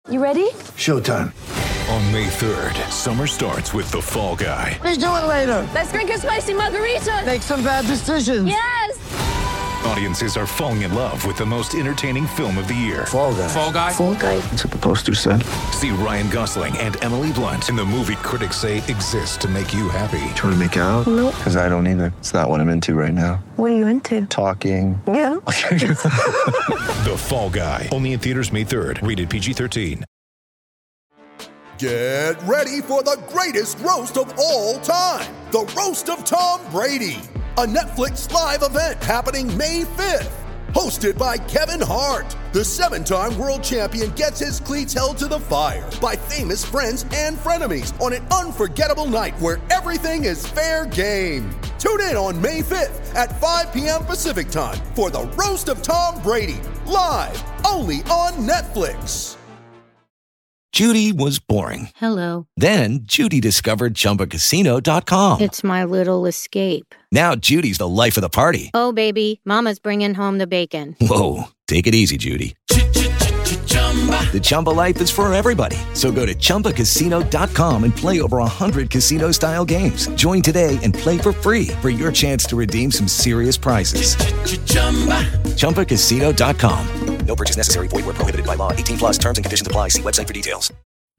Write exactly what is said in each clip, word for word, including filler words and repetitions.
You ready? Showtime. On May third, summer starts with The Fall Guy. Let's do it later. Let's drink a spicy margarita. Make some bad decisions. Yes! Audiences are falling in love with the most entertaining film of the year. Fall Guy. Fall Guy? Fall Guy. That's what the poster said. See Ryan Gosling and Emily Blunt in the movie critics say exists to make you happy. Trying to make it out? Nope. Because I don't either. It's not what I'm into right now. What are you into? Talking. Yeah. The Fall Guy. Only in theaters May third. Rated P G thirteen. Get ready for the greatest roast of all time. The Roast of Tom Brady. A Netflix live event happening May fifth. Hosted by Kevin Hart. The seven-time world champion gets his cleats held to the fire by famous friends and frenemies on an unforgettable night where everything is fair game. Tune in on May fifth at five p.m. Pacific time for the Roast of Tom Brady. Live only on Netflix. Judy was boring. Hello. Then Judy discovered Chumba Casino dot com. It's my little escape. Now Judy's the life of the party. Oh, baby, mama's bringing home the bacon. Whoa, take it easy, Judy. The Chumba life is for everybody. So go to Chumba Casino dot com and play over one hundred casino-style games. Join today and play for free for your chance to redeem some serious prizes. Chumba Casino dot com. No purchase necessary. Void where prohibited by law. eighteen plus terms and conditions apply. See website for details.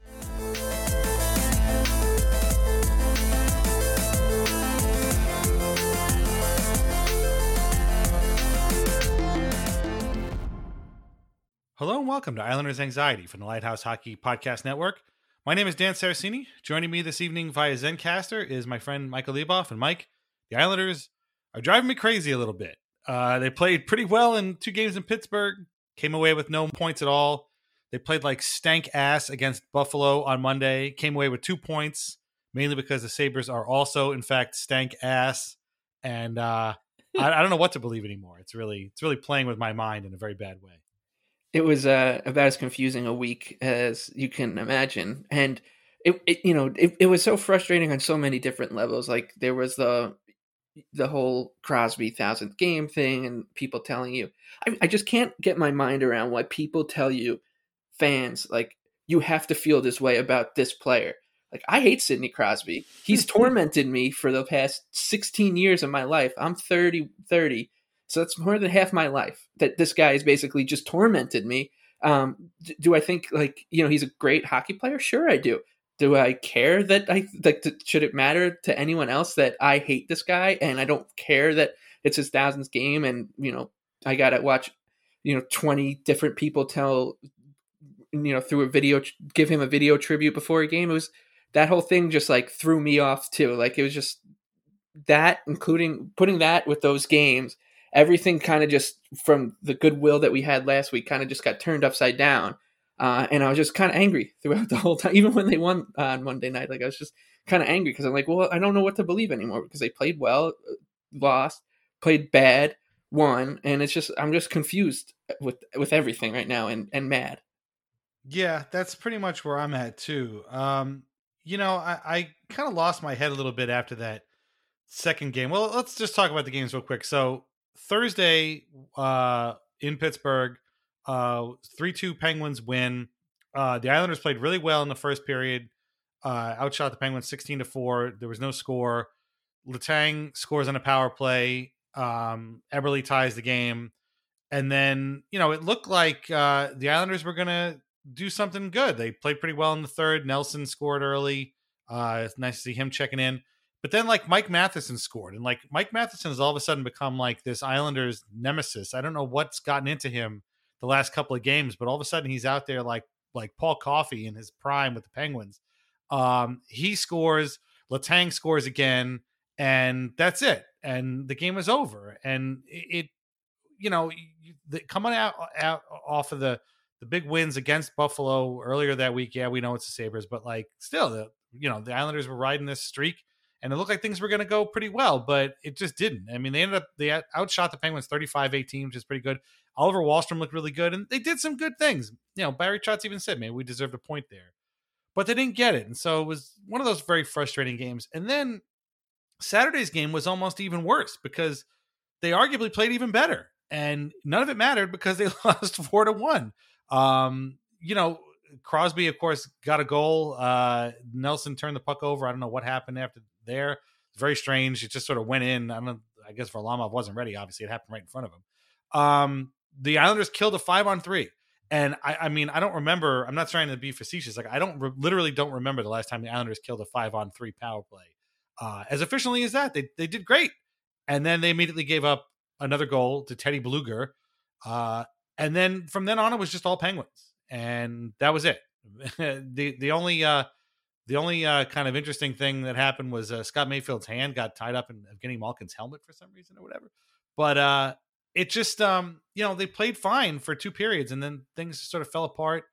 Hello and welcome to Islanders Anxiety from the Lighthouse Hockey Podcast Network. My name is Dan Saracini. Joining me this evening via Zencaster is my friend Michael Leboff. And Mike, the Islanders are driving me crazy a little bit. Uh, they played pretty well in two games in Pittsburgh, came away with no points at all. They played like stank ass against Buffalo on Monday, came away with two points, mainly because the Sabres are also, in fact, stank ass. And uh, I, I don't know what to believe anymore. It's really, it's really playing with my mind in a very bad way. It was uh, about as confusing a week as you can imagine. And it, it you know, it, it was so frustrating on so many different levels. Like there was the the whole Crosby thousandth game thing and people telling you, I, I just can't get my mind around why people tell you, fans, like, you have to feel this way about this player. Like, I hate Sidney Crosby. He's tormented me for the past sixteen years of my life. I'm thirty, thirty. So that's more than half my life that this guy has basically just tormented me. Um, do I think, like, you know, he's a great hockey player? Sure, I do. Do I care that I like? To, should it matter to anyone else that I hate this guy and I don't care that it's his thousandth game and, you know, I got to watch, you know, twenty different people tell, you know, through a video, give him a video tribute before a game. It was that whole thing just like threw me off too. Like it was just that, including putting that with those games. Everything kind of just from the goodwill that we had last week kind of just got turned upside down. Uh, and I was just kind of angry throughout the whole time, even when they won uh, on Monday night. Like I was just kind of angry because I'm like, well, I don't know what to believe anymore because they played well, lost, played bad, won. And it's just, I'm just confused with, with everything right now and, and mad. Yeah, that's pretty much where I'm at too. Um, you know, I, I kind of lost my head a little bit after that second game. Well, let's just talk about the games real quick. So Thursday uh, in Pittsburgh, uh, three two Penguins win. Uh, the Islanders played really well in the first period, uh, outshot the Penguins sixteen to four. There was no score. Letang scores on a power play. Um, Eberle ties the game. And then, you know, it looked like uh, the Islanders were going to do something good. They played pretty well in the third. Nelson scored early. Uh, it's nice to see him checking in. But then, like, Mike Matheson scored. And, like, Mike Matheson has all of a sudden become, like, this Islanders nemesis. I don't know what's gotten into him the last couple of games, but all of a sudden he's out there like like Paul Coffey in his prime with the Penguins. Um, he scores. Letang scores again. And that's it. And the game is over. And it, it you know, the, coming out, out off of the, the big wins against Buffalo earlier that week, yeah, we know it's the Sabres, but, like, still, the you know, the Islanders were riding this streak. And it looked like things were going to go pretty well, but it just didn't. I mean, they ended up, they outshot the Penguins thirty-five eighteen, which is pretty good. Oliver Wahlstrom looked really good, and they did some good things. You know, Barry Trotz even said, maybe we deserved a point there. But they didn't get it, and so it was one of those very frustrating games. And then Saturday's game was almost even worse because they arguably played even better, and none of it mattered because they lost four to one. Um, you know, Crosby, of course, got a goal. Uh, Nelson turned the puck over. I don't know what happened after there. It's very strange. It just sort of went in. I don't know. I guess Varlamov wasn't ready. Obviously, it happened right in front of him. Um, the Islanders killed a five on three. And I, I mean, I don't remember. I'm not trying to be facetious. Like I don't re- literally don't remember the last time the Islanders killed a five on three power play. Uh, as efficiently as that, they they did great. And then they immediately gave up another goal to Teddy Bluger. Uh, and then from then on, it was just all Penguins, and that was it. the the only uh, the only uh, kind of interesting thing that happened was uh, Scott Mayfield's hand got tied up in Evgeny Malkin's helmet for some reason or whatever. But uh, it just, um, you know, they played fine for two periods and then things sort of fell apart.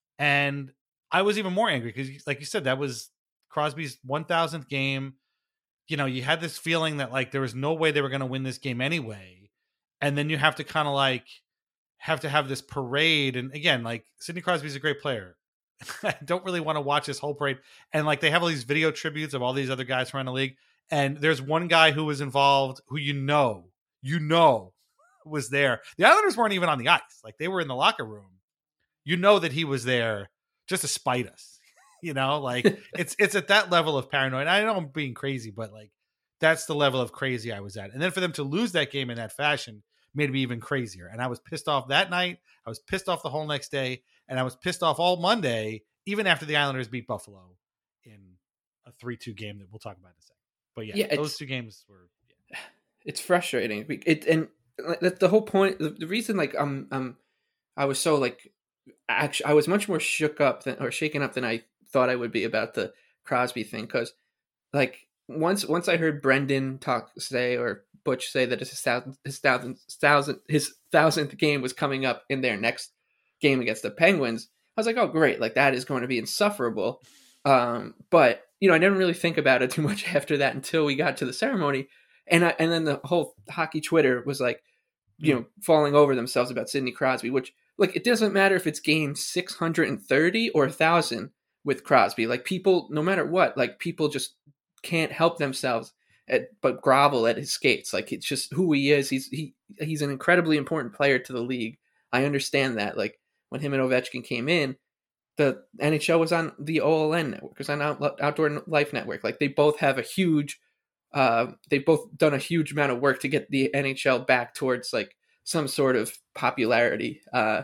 And I was even more angry because, like you said, that was Crosby's one thousandth game. You know, you had this feeling that like there was no way they were going to win this game anyway. And then you have to kind of like have to have this parade. And again, like Sidney Crosby's a great player. I don't really want to watch this whole parade. And like they have all these video tributes of all these other guys around the league. And there's one guy who was involved who you know, you know, was there. The Islanders weren't even on the ice. Like they were in the locker room. You know that he was there just to spite us. You know, like it's it's at that level of paranoid. I know I'm being crazy, but like that's the level of crazy I was at. And then for them to lose that game in that fashion made me even crazier. And I was pissed off that night. I was pissed off the whole next day. And I was pissed off all Monday, even after the Islanders beat Buffalo in a three two game that we'll talk about in a second. But yeah, yeah those two games were. Yeah. It's frustrating. It and that's the whole point. The, the reason, like, I'm, um, I was so like, actually, I was much more shook up than or shaken up than I thought I would be about the Crosby thing, because, like, once once I heard Brendan talk say or Butch say that his thousand his thousand thousand his thousandth game was coming up in their next game against the Penguins, I was like, oh great, like that is going to be insufferable. Um, but you know, I didn't really think about it too much after that until we got to the ceremony, and I, and then the whole hockey Twitter was like, you know, falling over themselves about Sidney Crosby, which, like, it doesn't matter if it's game six hundred thirty or one thousand with Crosby. Like, people, no matter what, like, people just can't help themselves at, but grovel at his skates. Like, it's just who he is. He's he he's an incredibly important player to the league. I understand that. Like, when him and Ovechkin came in, the N H L was on the O L N network, it was on Out, Outdoor Life Network. Like, they both have a huge, uh, they've both done a huge amount of work to get the N H L back towards, like, some sort of popularity. Uh,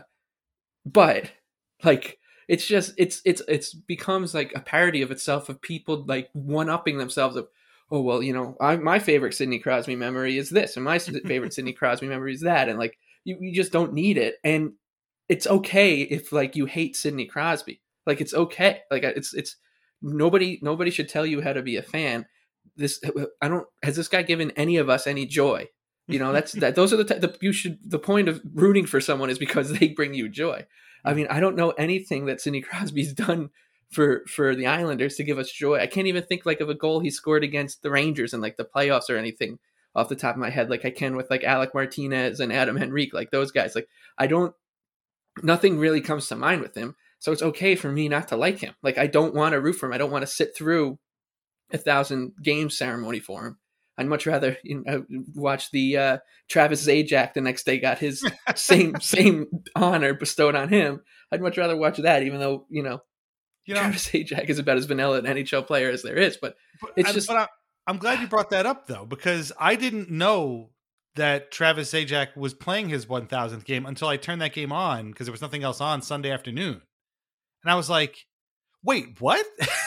but, like, it's just, it's, it's, it's becomes like a parody of itself, of people like one-upping themselves of, oh, well, you know, I, my favorite Sidney Crosby memory is this, and my favorite Sidney Crosby memory is that. And like, you, you just don't need it. And it's okay if like you hate Sidney Crosby, like it's okay. Like it's, it's nobody, nobody should tell you how to be a fan. This, I don't, has this guy given any of us any joy? You know, that's that. Those are the, the you should. The point of rooting for someone is because they bring you joy. I mean, I don't know anything that Sidney Crosby's done for for the Islanders to give us joy. I can't even think like of a goal he scored against the Rangers in like the playoffs or anything off the top of my head, like I can with like Alec Martinez and Adam Henrique, like those guys. Like I don't, nothing really comes to mind with him. So it's okay for me not to like him. Like I don't want to root for him. I don't want to sit through a thousand game ceremony for him. I'd much rather, you know, watch the uh, Travis Zajac the next day got his same same honor bestowed on him. I'd much rather watch that, even though, you know, you know Travis Zajac is about as vanilla an N H L player as there is. But, but it's I, just. But I, I'm glad you brought that up, though, because I didn't know that Travis Zajac was playing his one thousandth game until I turned that game on, because there was nothing else on Sunday afternoon. And I was like, wait, what?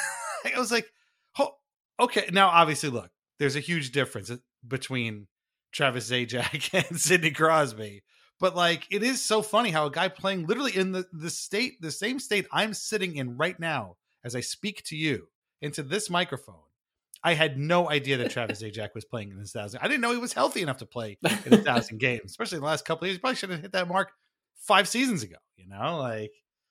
I was like, oh, okay. Now, obviously, look. There's a huge difference between Travis Zajac and Sidney Crosby. But like, it is so funny how a guy playing literally in the, the state, the same state I'm sitting in right now, as I speak to you into this microphone, I had no idea that Travis Zajac was playing in this thousand. I didn't know he was healthy enough to play in a thousand games, especially in the last couple of years. He probably should have hit that mark five seasons ago, you know, like,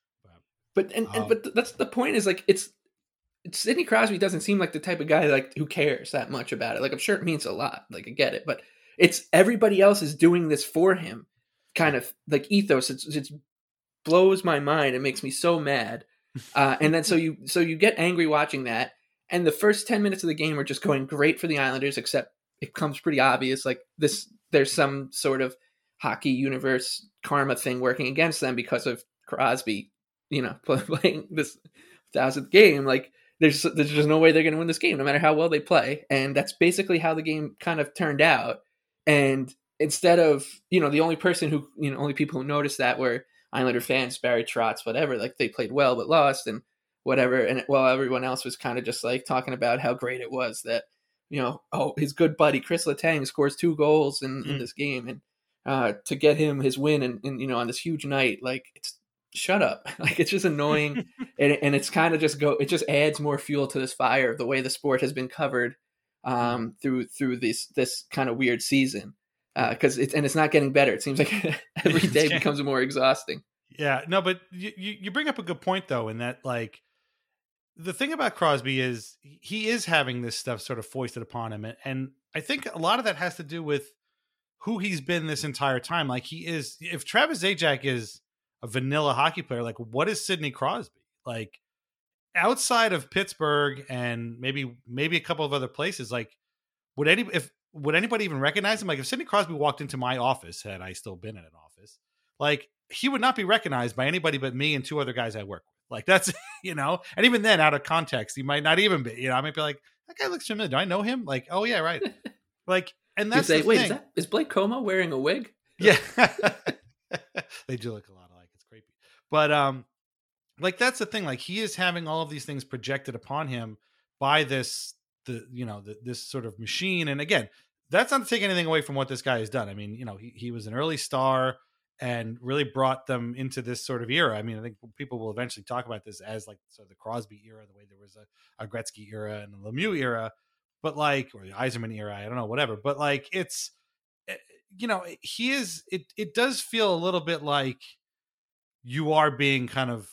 but, and, um, and but that's the point is like, it's, Sidney Crosby doesn't seem like the type of guy like who cares that much about it. Like I'm sure it means a lot. Like I get it, but it's everybody else is doing this for him. Kind of like ethos. It's it blows my mind. It makes me so mad. Uh, and then so you so you get angry watching that. And the first ten minutes of the game are just going great for the Islanders, except it becomes pretty obvious like this. There's some sort of hockey universe karma thing working against them because of Crosby, you know, playing this thousandth game, like there's there's just no way they're going to win this game, no matter how well they play. And that's basically how the game kind of turned out. And instead of, you know, the only person who, you know, only people who noticed that were Islander fans, Barry Trotz, whatever, like they played well but lost and whatever. And while everyone else was kind of just like talking about how great it was that, you know, oh, his good buddy Chris Letang scores two goals in, mm. in this game, and uh, to get him his win and, and, you know, on this huge night, like, it's shut up. Like, it's just annoying. and, and it's kind of just go, it just adds more fuel to this fire of the way the sport has been covered um, through, through this, this kind of weird season. Uh, cause it's, and it's not getting better. It seems like every day becomes more exhausting. Yeah, no, but you, you bring up a good point though, in that, like, the thing about Crosby is he is having this stuff sort of foisted upon him. And, and I think a lot of that has to do with who he's been this entire time. Like, he is, if Travis Zajac is a vanilla hockey player, like, what is Sidney Crosby? Like, outside of Pittsburgh and maybe, maybe a couple of other places, like, would any, if, would anybody even recognize him? Like, if Sidney Crosby walked into my office, had I still been in an office, like, he would not be recognized by anybody but me and two other guys I work with. Like, that's, you know, and even then, out of context, he might not even be, you know, I might be like, that guy looks familiar. Do I know him? Like, oh yeah, right. Like, and that's say, the wait, thing. Is, that, is Blake Como wearing a wig? Yeah. They do look a lot alike. It's creepy. But, um, like, that's the thing. Like, he is having all of these things projected upon him by this, the, you know, the, this sort of machine. And again, that's not to take anything away from what this guy has done. I mean, you know, he, he was an early star and really brought them into this sort of era. I mean, I think people will eventually talk about this as like sort of the Crosby era, the way there was a, a Gretzky era and a Lemieux era, but like, or the Yzerman era, I don't know, whatever. But like, it's, you know, he is, it, it does feel a little bit like you are being kind of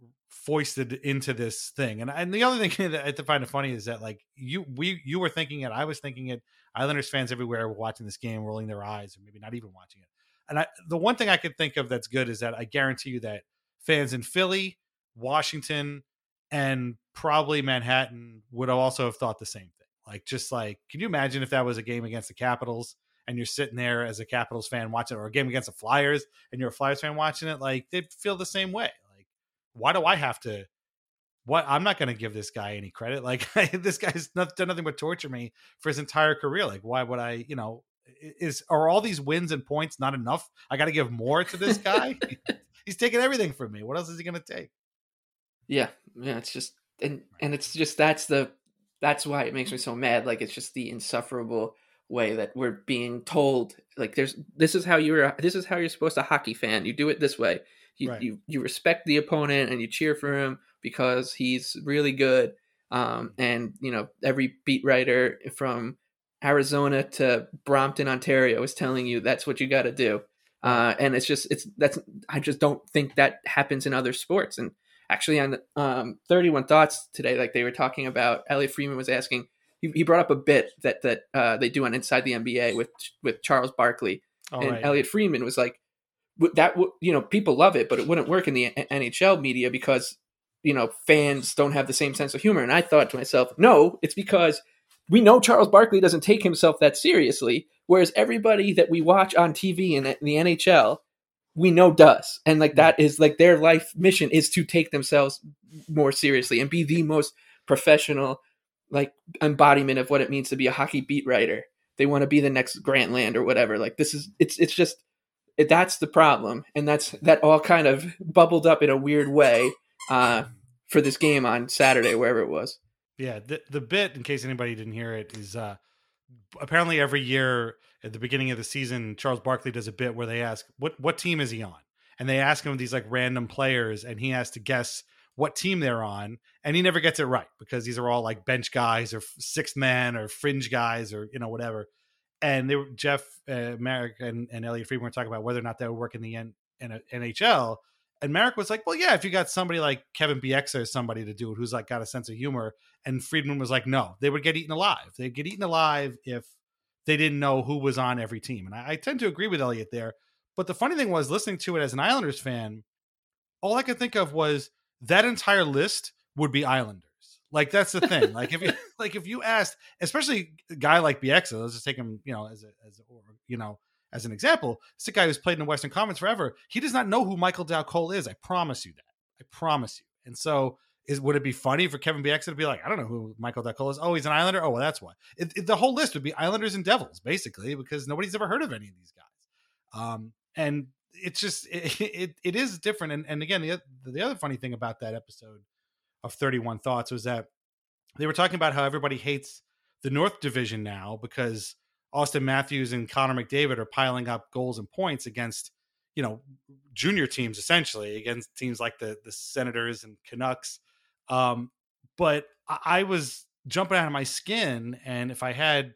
foisted into this thing. And, and the other thing that I find it funny is that, like, you, we, you were thinking it, I was thinking it, Islanders fans everywhere were watching this game, rolling their eyes, or maybe not even watching it. And I, the one thing I could think of that's good is that I guarantee you that fans in Philly, Washington, and probably Manhattan would also have thought the same thing. Like, just like, can you imagine if that was a game against the Capitals and you're sitting there as a Capitals fan watching it, or a game against the Flyers and you're a Flyers fan watching it? Like, they'd feel the same way. Like, why do I have to, what? I'm not going to give this guy any credit. Like, this guy's not, done nothing but torture me for his entire career. Like, why would I, you know, is, are all these wins and points not enough? I got to give more to this guy. He's taking everything from me. What else is he going to take? Yeah. Yeah. It's just, and, and it's just, that's the, that's why it makes me so mad. Like, it's just the insufferable way that we're being told, like, there's, this is how you're, this is how you're supposed to hockey fan. You do it this way. You, right. you, you respect the opponent and you cheer for him because he's really good. Um, and, you know, every beat writer from Arizona to Brompton, Ontario is telling you that's what you got to do. Uh, and it's just, it's, that's, I just don't think that happens in other sports. And actually on the um, thirty-one Thoughts today, like they were talking about, Elliot Friedman was asking, he, he brought up a bit that, that uh, they do on Inside the N B A with, with Charles Barkley. Oh, and right. Elliot Friedman was like, that, you know, people love it, but it wouldn't work in the N H L media because, you know, fans don't have the same sense of humor. And I thought to myself, no, it's because we know Charles Barkley doesn't take himself that seriously, whereas everybody that we watch on T V in the N H L, we know does. And like, that is like their life mission is to take themselves more seriously and be the most professional, like, embodiment of what it means to be a hockey beat writer. They want to be the next Grantland or whatever. Like, this is, it's, it's just, it, that's the problem. And that's, that all kind of bubbled up in a weird way uh, for this game on Saturday, wherever it was. Yeah, the the bit, in case anybody didn't hear it, is uh, apparently every year at the beginning of the season, Charles Barkley does a bit where they ask, what what team is he on? And they ask him these like random players, and he has to guess what team they're on, and he never gets it right because these are all like bench guys or sixth man or fringe guys or, you know, whatever. And they were, Jeff, uh, Marek, and, and Elliot Friedman were talking about whether or not that would work in the N, in N H L. And Marek was like, well, yeah, if you got somebody like Kevin Bieksa or somebody to do it who's like got a sense of humor. And Friedman was like, no, they would get eaten alive. They'd get eaten alive if they didn't know who was on every team. And I, I tend to agree with Elliot there. But the funny thing was, listening to it as an Islanders fan, all I could think of was that entire list would be Islanders. Like, that's the thing. Like, if you like if you asked, especially a guy like Bieksa, let's just take him, you know, as a as a, or, you know, as an example, it's a guy who's played in the Western Conference forever. He does not know who Michael Dow Cole is. I promise you that. I promise you. And so is would it be funny for Kevin Bieksa to be like, I don't know who Michael Del Colo is. Oh, he's an Islander. Oh, well, that's why. It, it, the whole list would be Islanders and Devils, basically, because nobody's ever heard of any of these guys. Um, and it's just it it, it is different. And, and again, the the other funny thing about that episode of thirty-one Thoughts was that they were talking about how everybody hates the North Division now because Austin Matthews and Connor McDavid are piling up goals and points against, you know, junior teams, essentially against teams like the the Senators and Canucks. Um, but I was jumping out of my skin, and if I had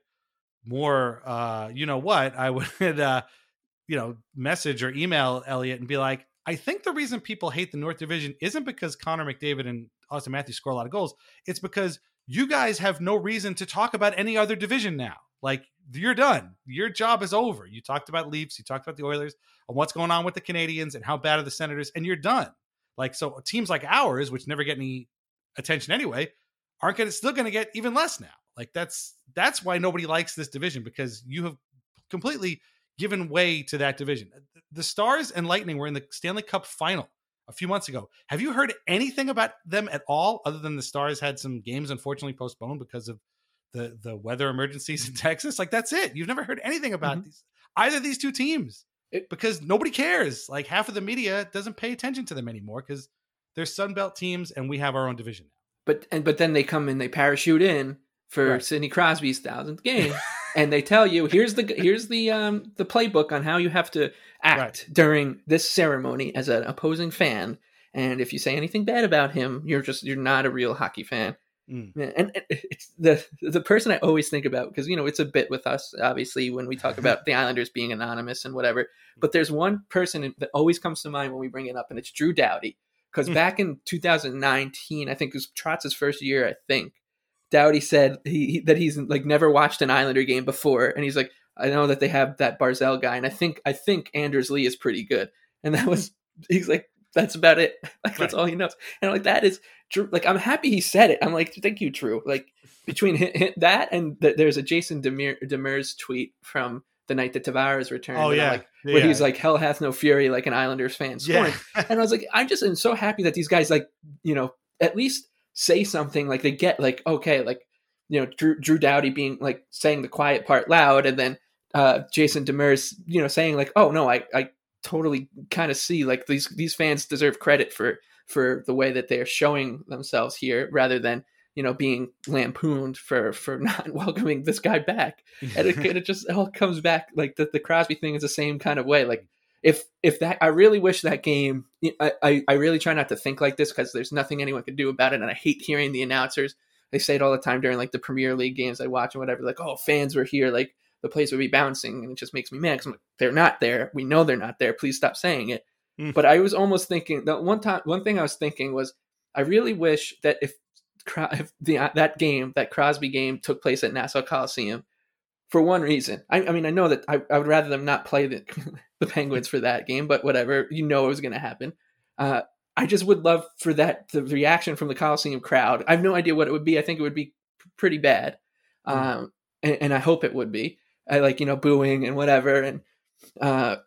more, uh, you know what, I would, uh, you know, message or email Elliot and be like, I think the reason people hate the North Division isn't because Connor McDavid and Austin Matthews score a lot of goals. It's because you guys have no reason to talk about any other division now. Like, you're done. Your job is over. You talked about Leafs, you talked about the Oilers, and what's going on with the Canadians and how bad are the Senators, and you're done. Like, so teams like ours, which never get any attention anyway, aren't going to still going to get even less now. Like, that's that's why nobody likes this division, because you have completely given way to that division. The Stars and Lightning were in the Stanley Cup final a few months ago. Have you heard anything about them at all, other than the Stars had some games unfortunately postponed because of the the weather emergencies in Texas? Like, that's it. You've never heard anything about mm-hmm. these either of these two teams, it, because nobody cares. Like, half of the media doesn't pay attention to them anymore because they're Sunbelt teams and we have our own division now. But and but then they come and they parachute in for right. Sidney Crosby's thousandth game, and they tell you, here's the here's the um the playbook on how you have to act right. during this ceremony as an opposing fan. And if you say anything bad about him, you're just you're not a real hockey fan. Mm. And it's the the person I always think about, because, you know, it's a bit with us, obviously, when we talk about the Islanders being anonymous and whatever. But there's one person that always comes to mind when we bring it up, and it's Drew Doughty. Because mm. back in two thousand nineteen, I think it was Trotz's first year, I think, Doughty said he, he that he's like never watched an Islander game before, and he's like, I know that they have that Barzal guy, and I think I think Anders Lee is pretty good, and that was he's like, that's about it. Like, that's right. all he knows. And I'm like, that is true. Like, I'm happy he said it. I'm like, thank you, Drew. Like, between him, him, that and the, there's a Jason Demir, Demers tweet from the night that Tavares returned. Oh, yeah. Like, where yeah. he's like, hell hath no fury, like an Islanders fan scoring. Yeah. And I was like, I'm just I'm so happy that these guys, like, you know, at least say something. Like, they get, like, okay, like, you know, Drew, Drew Doughty being, like, saying the quiet part loud, and then uh, Jason Demers, you know, saying, like, oh, no, I, I totally kind of see, like, these these fans deserve credit for for the way that they're showing themselves here, rather than, you know, being lampooned for for not welcoming this guy back. And it, it just all comes back, like, the, the Crosby thing is the same kind of way. Like, if if that, I really wish that game, I, I, I really try not to think like this, because there's nothing anyone can do about it, and I hate hearing the announcers. They say it all the time during, like, the Premier League games I watch and whatever, like, oh, fans were here, like, the place would be bouncing, and it just makes me mad, because like, they're not there. We know they're not there. Please stop saying it. Mm. But I was almost thinking that one time, one thing I was thinking was, I really wish that if, if the that game, that Crosby game, took place at Nassau Coliseum, for one reason. I, I mean, I know that I, I would rather them not play the, the Penguins for that game, but whatever, you know it was going to happen. Uh, I just would love for that, the reaction from the Coliseum crowd. I have no idea what it would be. I think it would be pretty bad. Mm. Um, and, and I hope it would be. I like, you know, booing and whatever. And, uh,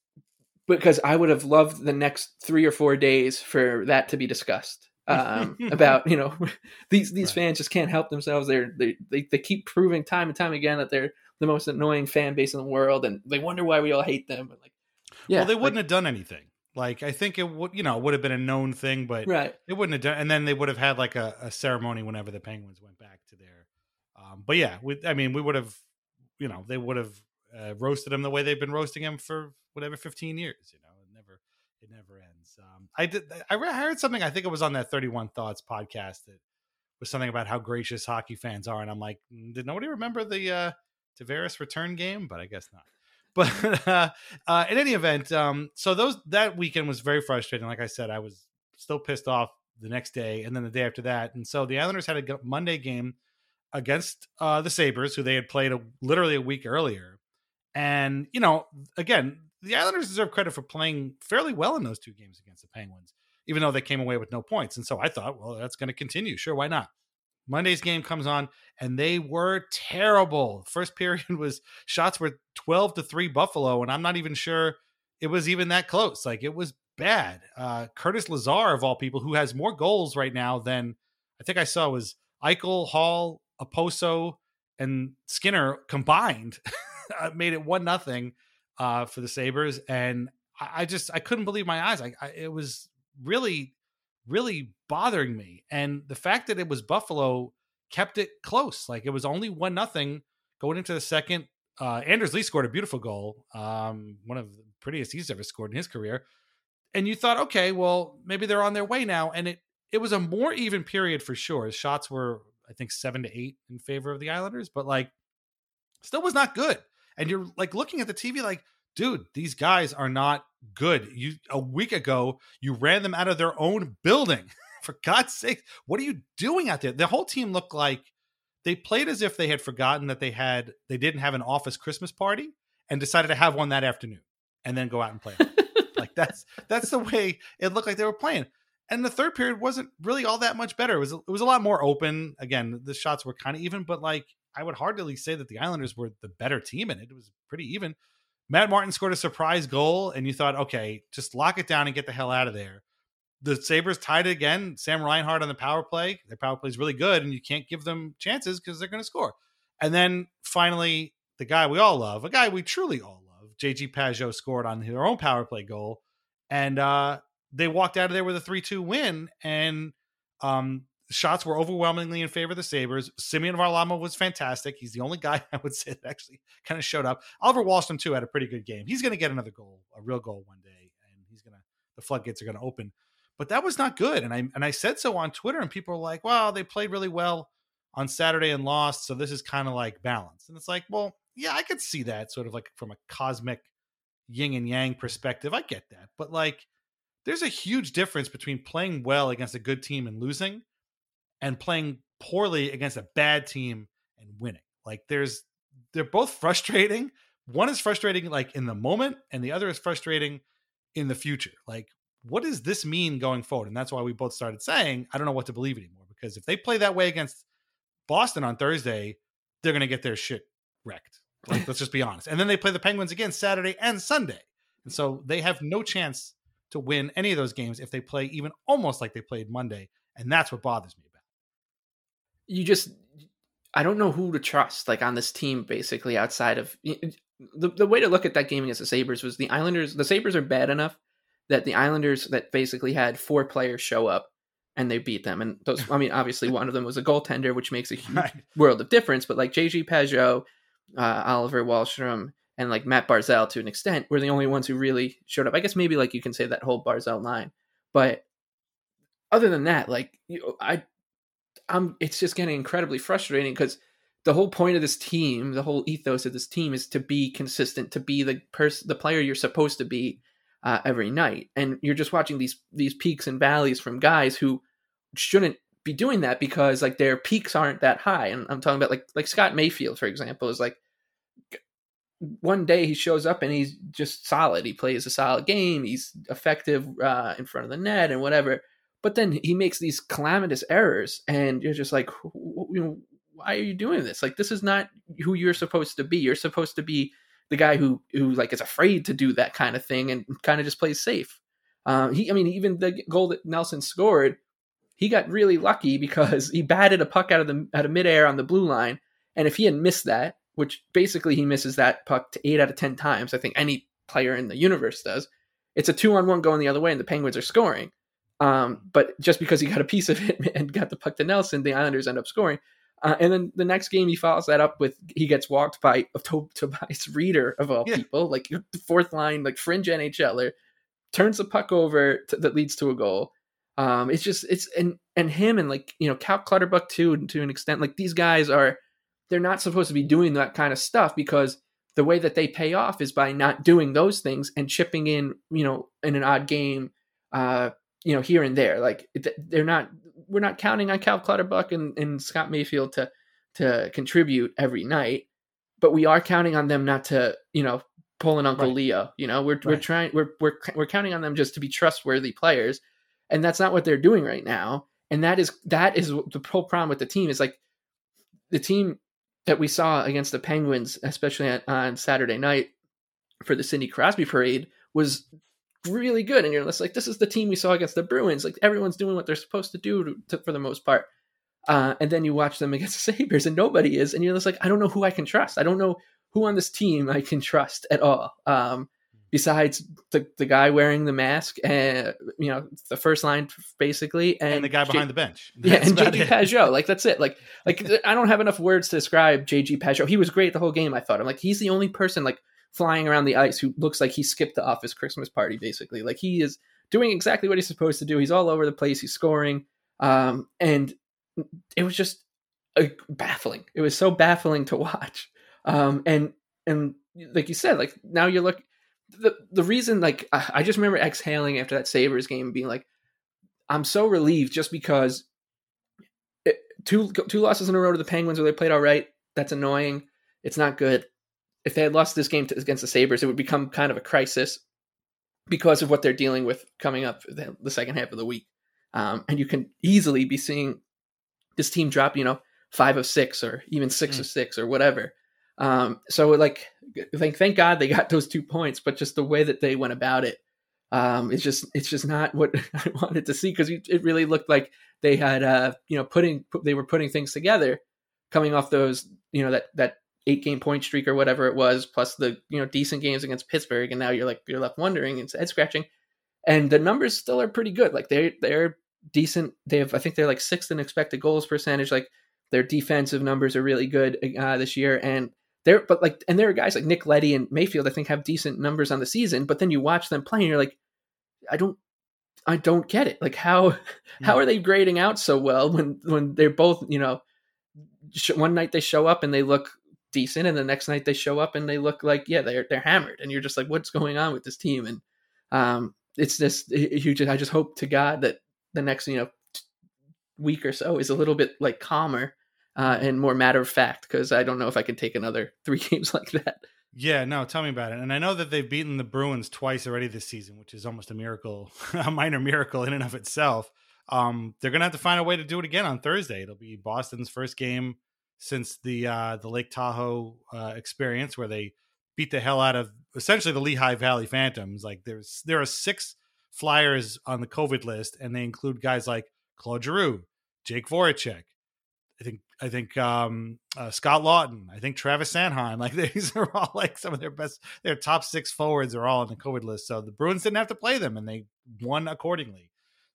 because I would have loved the next three or four days for that to be discussed, um, about, you know, these, these right. fans just can't help themselves. They're, they, they, they keep proving time and time again that they're the most annoying fan base in the world, and they wonder why we all hate them. And like, yeah, well, they wouldn't like, have done anything. Like, I think it would, you know, would have been a known thing, but right. it wouldn't have done. And then they would have had like a, a ceremony whenever the Penguins went back to their, um, but yeah, we, I mean, we would have, you know, they would have uh, roasted him the way they've been roasting him for whatever fifteen years. You know, it never, it never ends. Um, I did. I heard something. I think it was on that thirty-one Thoughts podcast that was something about how gracious hockey fans are, and I'm like, did nobody remember the uh, Tavares return game? But I guess not. But uh, uh, in any event, um, so those that weekend was very frustrating. Like I said, I was still pissed off the next day, and then the day after that. And so the Islanders had a Monday game against uh, the Sabres, who they had played a, literally a week earlier. And, you know, again, the Islanders deserve credit for playing fairly well in those two games against the Penguins, even though they came away with no points. And so I thought, well, that's going to continue. Sure, why not? Monday's game comes on, and they were terrible. First period was shots were twelve to three Buffalo, and I'm not even sure it was even that close. Like, it was bad. Uh, Curtis Lazar, of all people, who has more goals right now than I think I saw was Eichel, Hall, Oposo, and Skinner combined, made it one nothing uh, for the Sabres. And I, I just I couldn't believe my eyes. I, I it was really, really bothering me. And the fact that it was Buffalo kept it close. Like, it was only one nothing going into the second. Uh, Anders Lee scored a beautiful goal, um, one of the prettiest he's ever scored in his career. And you thought, okay, well, maybe they're on their way now. And it it was a more even period for sure. His shots were, I think, seven to eight in favor of the Islanders, but like, still was not good. And you're like looking at the T V, like, dude, these guys are not good. You a week ago, you ran them out of their own building. For God's sake, what are you doing out there? The whole team looked like they played as if they had forgotten that they had they didn't have an office Christmas party and decided to have one that afternoon and then go out and play. Like that's that's the way it looked like they were playing. And the third period wasn't really all that much better. It was it was a lot more open. Again, the shots were kind of even, but like I would hardly say that the Islanders were the better team in it. It was pretty even. Matt Martin scored a surprise goal, and you thought, okay, just lock it down and get the hell out of there. The Sabres tied it again. Sam Reinhart on the power play. Their power play is really good, and you can't give them chances because they're going to score. And then finally, the guy we all love, a guy we truly all love, J G Pageau scored on their own power play goal. And uh, they walked out of there with a three two win. And um, shots were overwhelmingly in favor of the Sabres. Simeon Varlamov was fantastic. He's the only guy I would say that actually kind of showed up. Oliver Wahlstrom, too, had a pretty good game. He's going to get another goal, a real goal one day. And he's going to, the floodgates are going to open. But that was not good. And I and I said so on Twitter, and people were like, well, they played really well on Saturday and lost, so this is kind of like balance. And it's like, well, yeah, I could see that sort of like from a cosmic yin and yang perspective. I get that. But like, there's a huge difference between playing well against a good team and losing and playing poorly against a bad team and winning. Like there's, they're both frustrating. One is frustrating like in the moment, and the other is frustrating in the future. Like, what does this mean going forward? And that's why we both started saying, I don't know what to believe anymore, because if they play that way against Boston on Thursday, they're going to get their shit wrecked. Like, let's just be honest. And then they play the Penguins again Saturday and Sunday. And so they have no chance to win any of those games if they play even almost like they played Monday. And that's what bothers me about it. You just, I don't know who to trust, like on this team, basically outside of the, the way to look at that game against the Sabres was the Islanders. The Sabres are bad enough that the Islanders that basically had four players show up and they beat them. And those, I mean, obviously one of them was a goaltender, which makes a huge right. world of difference. But like J G Pageau, uh, Oliver Wahlstrom, and like Matt Barzal to an extent were the only ones who really showed up. I guess maybe like you can say that whole Barzal line, but other than that, like you, I, I'm, it's just getting incredibly frustrating because the whole point of this team, the whole ethos of this team is to be consistent, to be the person, the player you're supposed to be uh, every night. And you're just watching these, these peaks and valleys from guys who shouldn't be doing that because like their peaks aren't that high. And I'm talking about like, like Scott Mayfield, for example, is like, one day he shows up and he's just solid. He plays a solid game. He's effective uh, in front of the net and whatever. But then he makes these calamitous errors and you're just like, you know, why are you doing this? Like, this is not who you're supposed to be. You're supposed to be the guy who, who like is afraid to do that kind of thing and kind of just plays safe. Um, he, I mean, even the goal that Nelson scored, he got really lucky because he batted a puck out of the, out of midair on the blue line. And if he had missed that, which basically he misses that puck to eight out of ten times, I think any player in the universe does, it's a two on one going the other way and the Penguins are scoring. Um, but just because he got a piece of it and got the puck to Nelson, the Islanders end up scoring. Uh, and then the next game he follows that up with, he gets walked by Tobias Reeder of all yeah. people, like the fourth line, like fringe NHLer, turns the puck over to, that leads to a goal. Um, it's just, it's, and, and him and like, you know, Cal Clutterbuck too, to an extent, like these guys are, they're not supposed to be doing that kind of stuff because the way that they pay off is by not doing those things and chipping in, you know, in an odd game, uh, you know, here and there. Like they're not, we're not counting on Cal Clutterbuck and, and Scott Mayfield to, to contribute every night, but we are counting on them not to, you know, pull an Uncle right. Leo, you know, we're, right. we're trying, we're, we're, we're counting on them just to be trustworthy players. And that's not what they're doing right now. And that is, that is the whole problem with the team is like the team that we saw against the Penguins, especially on, on Saturday night for the Sidney Crosby parade, was really good. And you're just like, this is the team we saw against the Bruins. Like everyone's doing what they're supposed to do to, to, for the most part. Uh, and then you watch them against the Sabres and nobody is. And you're just like, I don't know who I can trust. I don't know who on this team I can trust at all. Um, besides the, the guy wearing the mask and, you know, the first line basically. And, and the guy behind J- the bench. Yeah. That's And J G it. Pageau. Like, that's it. Like, like I don't have enough words to describe J G Pageau. He was great the whole game. I thought. I'm like, he's the only person like flying around the ice who looks like he skipped the office Christmas party, basically. Like he is doing exactly what he's supposed to do. He's all over the place. He's scoring. Um, and it was just uh, baffling. It was so baffling to watch. Um, and, and like you said, like now you're looking, the, the reason, like, I, I just remember exhaling after that Sabres game being like, I'm so relieved just because it, two, two losses in a row to the Penguins where they played all right. That's annoying. It's not good. If they had lost this game to, against the Sabres, it would become kind of a crisis because of what they're dealing with coming up the, the second half of the week. Um, and you can easily be seeing this team drop, you know, five of six or even six mm. of six or whatever. Um, so like, thank, thank God they got those two points, but just the way that they went about it, um, it's just, it's just not what I wanted to see. Cause it really looked like they had, uh, you know, putting, they were putting things together coming off those, you know, that, that, eight game point streak or whatever it was, plus the, you know, decent games against Pittsburgh. And now you're like, you're left wondering and head scratching. And the numbers still are pretty good. Like they're, they're decent. They have, I think they're like sixth in expected goals percentage. Like their defensive numbers are really good uh, this year. And they're, but like, and there are guys like Nick Leddy and Mayfield, I think have decent numbers on the season, but then you watch them play and you're like, I don't, I don't get it. Like how, mm-hmm. how are they grading out so well when, when they're both, you know, one night they show up and they look decent, and the next night they show up and they look like, yeah, they're they're hammered, and you're just like, what's going on with this team? And um, it's just you just I just hope to God that the next you know week or so is a little bit like calmer uh, and more matter of fact, because I don't know if I can take another three games like that. Yeah, no, tell me about it. And I know that they've beaten the Bruins twice already this season, which is almost a miracle, a minor miracle in and of itself. Um, they're gonna have to find a way to do it again on Thursday. It'll be Boston's first game since the uh, the Lake Tahoe uh, experience, where they beat the hell out of essentially the Lehigh Valley Phantoms. Like there's there are six Flyers on the COVID list, and they include guys like Claude Giroux, Jake Voracek, I think I think um, uh, Scott Lawton, I think Travis Sanheim. Like these are all like some of their best, their top six forwards are all on the COVID list. So the Bruins didn't have to play them, and they won accordingly.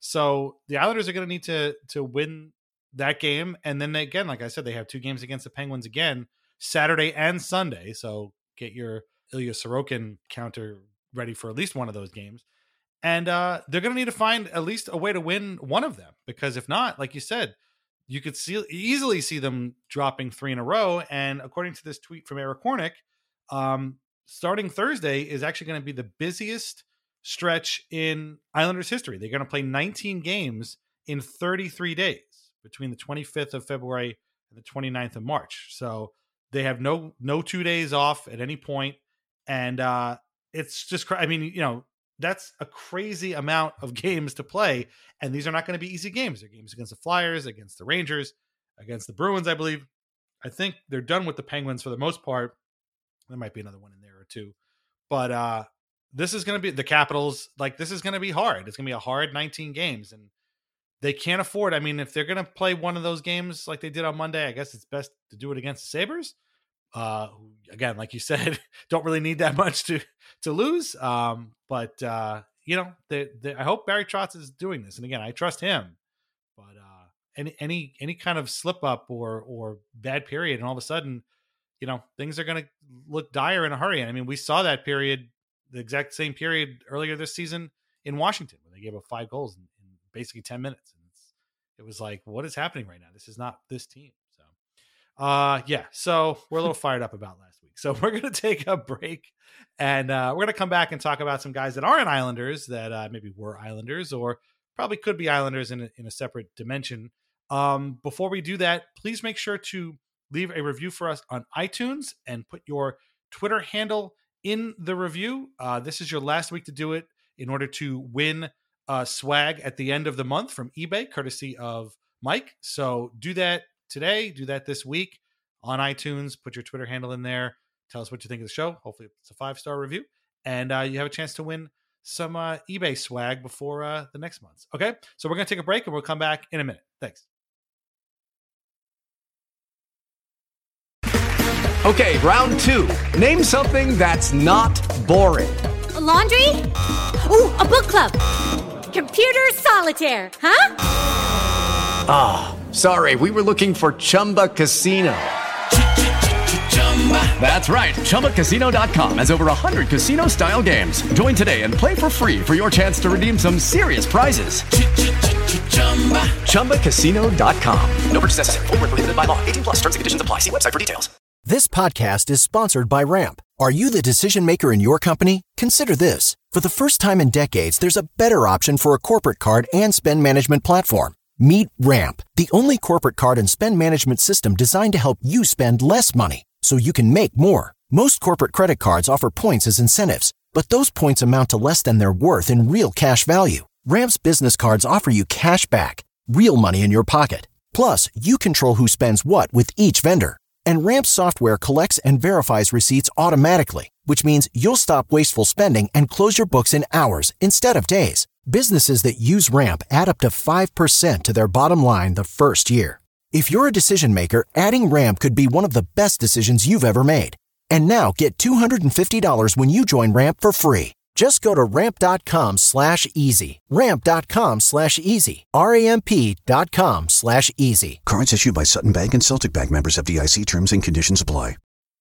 So the Islanders are going to need to to win that game. And then they, again, like I said, they have two games against the Penguins again, Saturday and Sunday. So get your Ilya Sorokin counter ready for at least one of those games. And uh, they're going to need to find at least a way to win one of them, because if not, like you said, you could see, easily see them dropping three in a row. And according to this tweet from Eric Hornick, um, starting Thursday is actually going to be the busiest stretch in Islanders history. They're going to play nineteen games in thirty-three days between the twenty-fifth of February and the twenty-ninth of March. So they have no no two days off at any point. And uh, it's just, I mean, you know, that's a crazy amount of games to play. And these are not going to be easy games. They're games against the Flyers, against the Rangers, against the Bruins, I believe. I think they're done with the Penguins for the most part. There might be another one in there or two. But uh, this is going to be the Capitals. Like, this is going to be hard. It's going to be a hard nineteen games. And they can't afford, I mean, if they're going to play one of those games like they did on Monday, I guess it's best to do it against the Sabres. Uh, again, like you said, don't really need that much to, to lose. Um, but, uh, you know, they, they, I hope Barry Trotz is doing this. And again, I trust him, but, uh, any, any, any kind of slip up or, or bad period, and all of a sudden, you know, things are going to look dire in a hurry. And I mean, we saw that period, the exact same period earlier this season in Washington, when they gave up five goals in, in basically ten minutes. And it's, it was like, what is happening right now? This is not this team. So, uh, yeah, so we're a little fired up about last week. So we're going to take a break, and uh, we're going to come back and talk about some guys that aren't Islanders, that uh, maybe were Islanders or probably could be Islanders in a, in a separate dimension. Um, before we do that, please make sure to leave a review for us on iTunes and put your Twitter handle in the review. Uh, this is your last week to do it in order to win uh, swag at the end of the month from eBay, courtesy of Mike. So do that today. Do that this week on iTunes. Put your Twitter handle in there. Tell us what you think of the show. Hopefully it's a five-star review. And uh, you have a chance to win some uh, eBay swag before uh, the next month. Okay, so we're going to take a break and we'll come back in a minute. Thanks. Okay, round two. Name something that's not boring. A laundry? Ooh, a book club. Computer solitaire, huh? Ah, oh, sorry, we were looking for Chumba Casino. That's right, Chumba Casino dot com has over one hundred casino-style games. Join today and play for free for your chance to redeem some serious prizes. Chumba Casino dot com. No purchase necessary. Void where prohibited by law. eighteen plus terms and conditions apply. See website for details. This podcast is sponsored by Ramp. Are you the decision maker in your company? Consider this. For the first time in decades, there's a better option for a corporate card and spend management platform. Meet Ramp, the only corporate card and spend management system designed to help you spend less money so you can make more. Most corporate credit cards offer points as incentives, but those points amount to less than their worth in real cash value. Ramp's business cards offer you cash back, real money in your pocket. Plus, you control who spends what with each vendor. And Ramp software collects and verifies receipts automatically, which means you'll stop wasteful spending and close your books in hours instead of days. Businesses that use Ramp add up to five percent to their bottom line the first year. If you're a decision maker, adding Ramp could be one of the best decisions you've ever made. And now get two hundred fifty dollars when you join Ramp for free. Just go to ramp.com slash easy. Ramp.com slash easy. R-A-M-P dot com slash easy. Cards issued by Sutton Bank and Celtic Bank, members of D I C. Terms and conditions apply.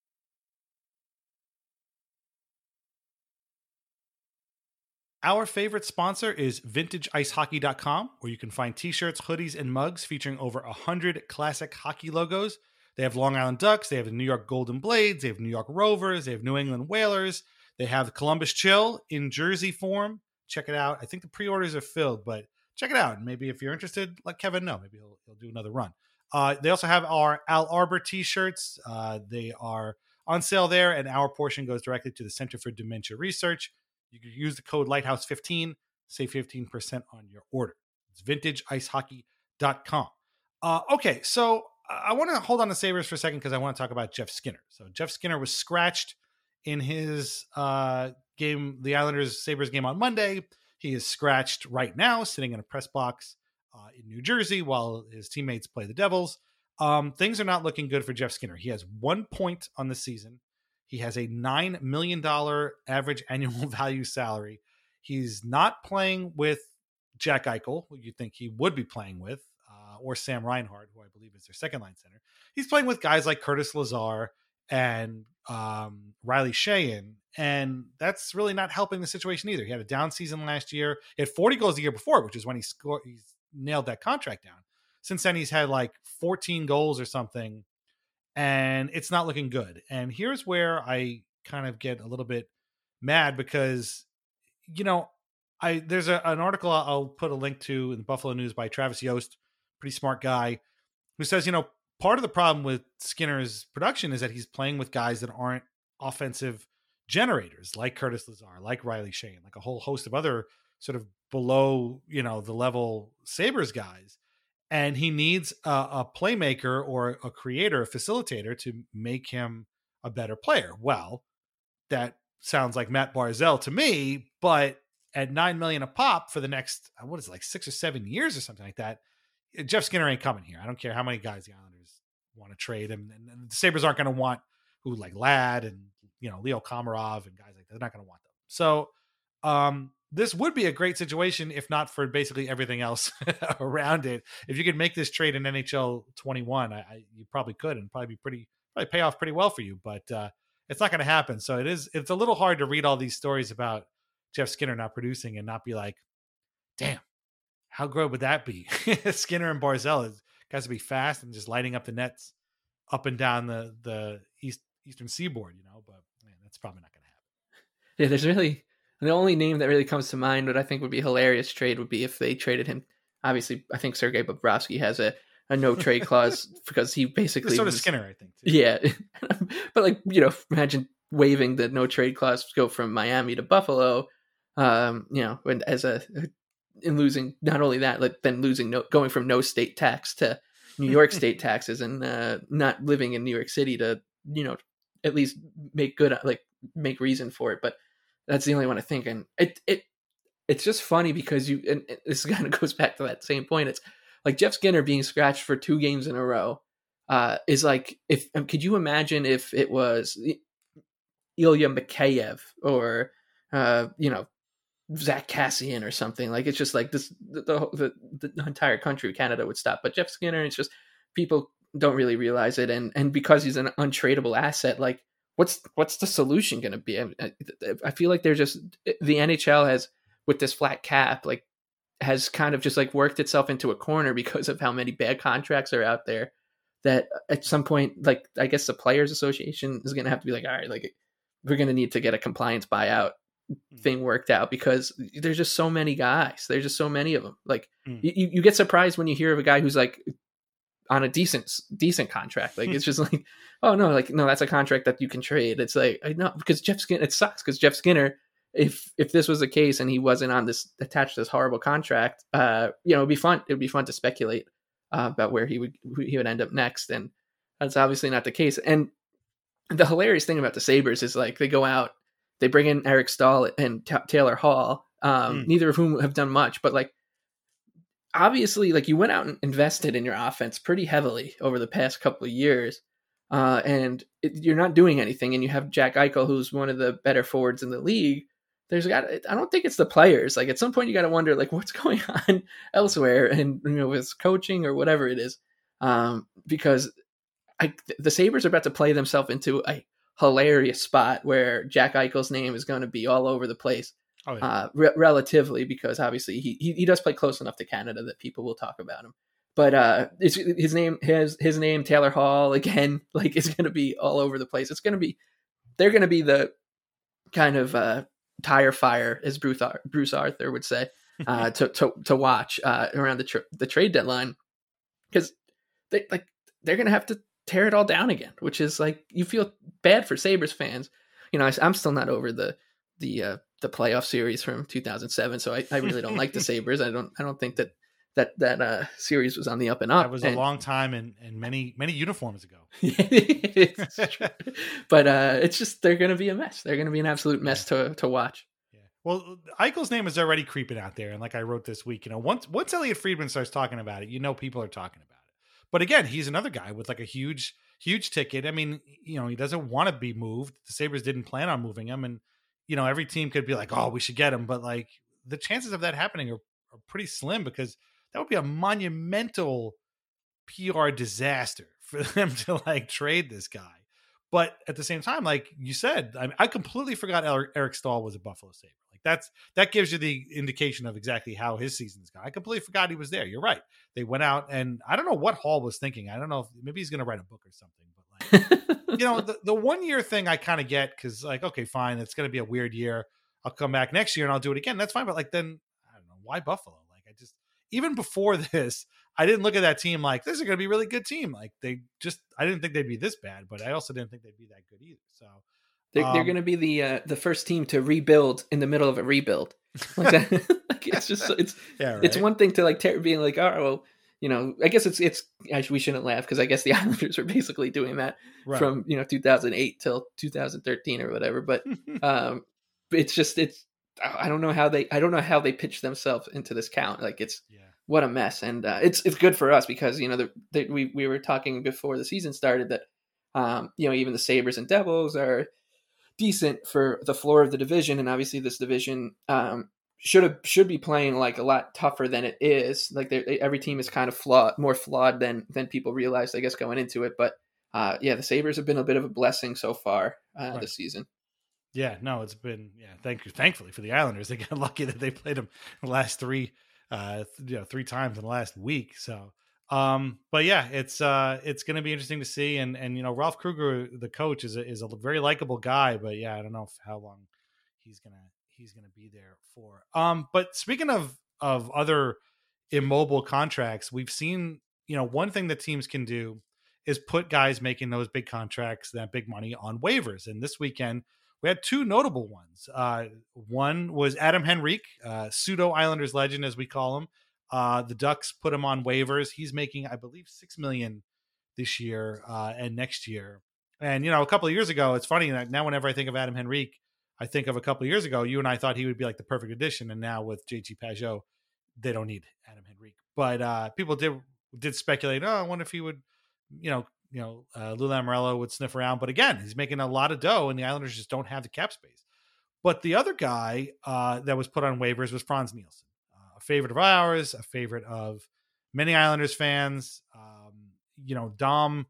Our favorite sponsor is vintage ice hockey dot com, where you can find t-shirts, hoodies, and mugs featuring over one hundred classic hockey logos. They have Long Island Ducks, they have the New York Golden Blades, they have New York Rovers, they have New England Whalers, they have the Columbus Chill in jersey form. Check it out. I think the pre-orders are filled, but check it out. And maybe if you're interested, let Kevin know. Maybe he'll, he'll do another run. Uh, they also have our Al Arbor t-shirts. Uh, they are on sale there, and our portion goes directly to the Center for Dementia Research. You can use the code Lighthouse fifteen, save fifteen percent on your order. It's vintage ice hockey dot com. Uh, okay, so I want to hold on to Sabres for a second because I want to talk about Jeff Skinner. So Jeff Skinner was scratched in his uh, game, the Islanders-Sabres game on Monday. He is scratched right now, sitting in a press box uh, in New Jersey while his teammates play the Devils. Um, things are not looking good for Jeff Skinner. He has one point on the season. He has a nine million dollars average annual value salary. He's not playing with Jack Eichel, who you think he would be playing with, uh, or Sam Reinhart, who I believe is their second-line center. He's playing with guys like Curtis Lazar and um, Riley Sheahan, and that's really not helping the situation either. He had a down season last year. He had forty goals the year before, which is when he scored. He's nailed that contract down. Since then, he's had like fourteen goals or something, and it's not looking good. And here's where I kind of get a little bit mad because, you know, I there's a, an article I'll put a link to in the Buffalo News by Travis Yost, pretty smart guy, who says, you know, part of the problem with Skinner's production is that he's playing with guys that aren't offensive generators, like Curtis Lazar, like Riley Sheahan, like a whole host of other sort of below, you know, the level Sabres guys. And he needs a, a playmaker or a creator, a facilitator to make him a better player. Well, that sounds like Matt Barzal to me, but at nine million dollars a pop for the next, what is it, like six or seven years or something like that, Jeff Skinner ain't coming here. I don't care how many guys the Islanders want to trade him. And, and the Sabres aren't going to want who like Ladd and, you know, Leo Komarov and guys like that. They're not going to want them. So um, this would be a great situation if not for basically everything else around it. If you could make this trade in N H L twenty-one, I, I you probably could, and probably be pretty, probably pay off pretty well for you, but uh, it's not going to happen. So it is, it's a little hard to read all these stories about Jeff Skinner not producing and not be like, damn, how good would that be? Skinner and Barzal is guys to be fast and just lighting up the nets up and down the, the east eastern seaboard, you know, but man, that's probably not going to happen. Yeah, there's really, the only name that really comes to mind that I think would be a hilarious trade would be if they traded him. Obviously, I think Sergei Bobrovsky has a, a no trade clause because he basically sort of Skinner, I think. Too. Yeah. But like, you know, imagine waiving the no trade clause, go from Miami to Buffalo, um, you know, and as a, in losing not only that, like then losing no, going from no state tax to New York state taxes and uh, not living in New York City to, you know, at least make good, like make reason for it. But that's the only one I think. And it, it, it's just funny because you, and this kind of goes back to that same point. It's like Jeff Skinner being scratched for two games in a row uh, is like, if could you imagine if it was Ilya Mikheyev or, uh, you know, Zach Cassian or something. Like, it's just like this, the, the, the entire country, Canada, would stop. But Jeff Skinner, it's just people don't really realize it. And, and because he's an untradeable asset, like what's, what's the solution going to be? I, I feel like they're just, the N H L has, with this flat cap, like has kind of just like worked itself into a corner because of how many bad contracts are out there, that at some point, like, I guess the Players Association is going to have to be like, all right, like we're going to need to get a compliance buyout thing worked out, because there's just so many guys. There's just so many of them. Like mm. you, you get surprised when you hear of a guy who's like on a decent, decent contract. Like, it's just like, oh no, like, no, that's a contract that you can trade. It's like, I know, because Jeff Skinner, it sucks because Jeff Skinner, if, if this was the case and he wasn't on this attached to this horrible contract, uh, you know, it'd be fun. It'd be fun to speculate uh, about where he would, he would end up next. And that's obviously not the case. And the hilarious thing about the Sabres is like, they go out, they bring in Eric Stahl and T- Taylor Hall, um, mm. neither of whom have done much, but like, obviously, like you went out and invested in your offense pretty heavily over the past couple of years, uh, and it, you're not doing anything. And you have Jack Eichel, who's one of the better forwards in the league. There's got, I don't think it's the players. Like at some point you got to wonder, like what's going on elsewhere, and you know, with coaching or whatever it is, um, because I, the Sabres are about to play themselves into a hilarious spot where Jack Eichel's name is going to be all over the place, oh, yeah. uh, re- relatively, because obviously he, he he does play close enough to Canada that people will talk about him. But uh, it's, his name, his his name, Taylor Hall, again, like it's going to be all over the place. It's going to be, they're going to be the kind of uh, tire fire, as Bruce Bruce Arthur would say, uh, to to to watch uh, around the tra- the trade deadline, because they like they're going to have to tear it all down again, which is like, you feel bad for Sabres fans. You know, I, I'm still not over the the uh, the playoff series from two thousand seven, so I, I really don't like the Sabres. I don't I don't think that that that uh, series was on the up and up. That was and, a long time and, and many many uniforms ago. It's true. But uh, it's just, they're going to be a mess. They're going to be an absolute mess yeah. to to watch. Yeah. Well, Eichel's name is already creeping out there, and like I wrote this week, you know, once once Elliot Friedman starts talking about it, you know, people are talking about it. But again, he's another guy with like a huge, huge ticket. I mean, you know, he doesn't want to be moved. The Sabres didn't plan on moving him. And, you know, every team could be like, oh, we should get him. But like the chances of that happening are, are pretty slim, because that would be a monumental P R disaster for them to like trade this guy. But at the same time, like you said, I, I completely forgot Eric Stahl was a Buffalo Sabre. Like that's, that gives you the indication of exactly how his season's gone. I completely forgot he was there. You're right. They went out, and I don't know what Hall was thinking. I don't know if maybe he's going to write a book or something, but like, you know, the, the one year thing I kind of get, cause like, okay, fine. It's going to be a weird year. I'll come back next year and I'll do it again. That's fine. But like, then I don't know why Buffalo. Like I just, even before this, I didn't look at that team like this is going to be a really good team. Like they just, I didn't think they'd be this bad, but I also didn't think they'd be that good either. So they're, um, they're going to be the uh, the first team to rebuild in the middle of a rebuild. Like that, like it's just it's yeah, right? It's one thing to like ter- being like, oh well, you know, I guess it's it's actually, we shouldn't laugh, because I guess the Islanders were basically doing that right. from you know two thousand eight till two thousand thirteen or whatever. But um, it's just it's I don't know how they I don't know how they pitch themselves into this count. Like it's. Yeah. What a mess. And uh, it's it's good for us because, you know, the, the, we, we were talking before the season started that, um, you know, even the Sabres and Devils are decent for the floor of the division. And obviously this division um, should have should be playing like a lot tougher than it is. Like they, every team is kind of flawed, more flawed than than people realized, I guess, going into it. But uh, yeah, the Sabres have been a bit of a blessing so far uh, right. this season. Yeah, no, it's been, yeah, thank you. Thankfully for the Islanders, they got lucky that they played them the last three uh you know three times in the last week. So um but yeah, it's uh it's going to be interesting to see. And and you know, Ralph Kruger, the coach, is a, is a very likable guy, but yeah, I don't know if, how long he's gonna he's gonna be there for. Um but speaking of of other immobile contracts, we've seen, you know, one thing that teams can do is put guys making those big contracts, that big money, on waivers. And this weekend we had two notable ones. Uh, one was Adam Henrique, uh, pseudo Islanders legend, as we call him. Uh, the Ducks put him on waivers. He's making, I believe, six million dollars this year uh, and next year. And, you know, a couple of years ago, it's funny that now whenever I think of Adam Henrique, I think of a couple of years ago, you and I thought he would be like the perfect addition. And now with J G Pageau, they don't need Adam Henrique. But uh, people did did speculate, oh, I wonder if he would, you know, you know, uh, Lou Lamoriello would sniff around. But again, he's making a lot of dough and the Islanders just don't have the cap space. But the other guy uh, that was put on waivers was Franz Nielsen, uh, a favorite of ours, a favorite of many Islanders fans. Um, you know, Dom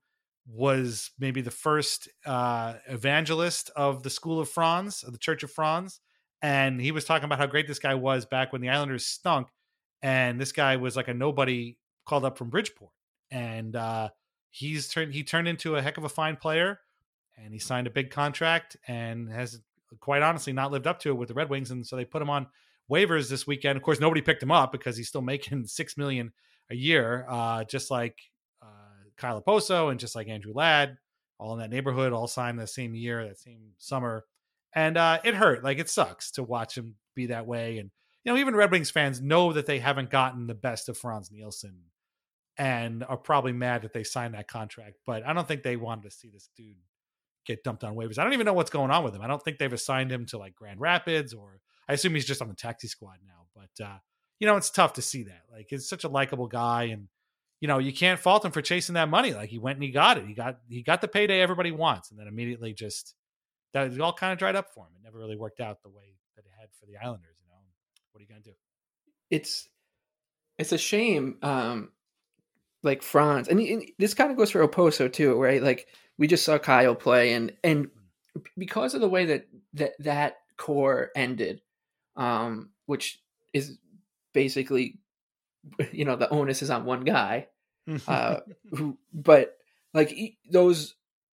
was maybe the first uh, evangelist of the School of Franz, of the Church of Franz. And he was talking about how great this guy was back when the Islanders stunk. And this guy was like a nobody called up from Bridgeport. And uh, he's turned, he turned into a heck of a fine player, and he signed a big contract and has quite honestly not lived up to it with the Red Wings. And so they put him on waivers this weekend. Of course, nobody picked him up because he's still making six million dollars a year, uh, just like uh, Kyle Oposo and just like Andrew Ladd, all in that neighborhood, all signed the same year, that same summer. And uh, it hurt. Like, it sucks to watch him be that way. And, you know, even Red Wings fans know that they haven't gotten the best of Franz Nielsen and are probably mad that they signed that contract. But I don't think they wanted to see this dude get dumped on waivers. I don't even know what's going on with him. I don't think they've assigned him to like Grand Rapids, or I assume he's just on the taxi squad now. But, uh, you know, it's tough to see that. Like, he's such a likable guy, and, you know, you can't fault him for chasing that money. Like, he went and he got it. He got, he got the payday everybody wants. And then immediately just, that it all kind of dried up for him. It never really worked out the way that it had for the Islanders. You know, what are you going to do? It's, it's a shame. Um, like Franz, and, and this kind of goes for Oposo too, right? Like, we just saw Kyle play, and, and because of the way that, that, that core ended, um, which is basically, you know, the onus is on one guy, uh, who, but like those,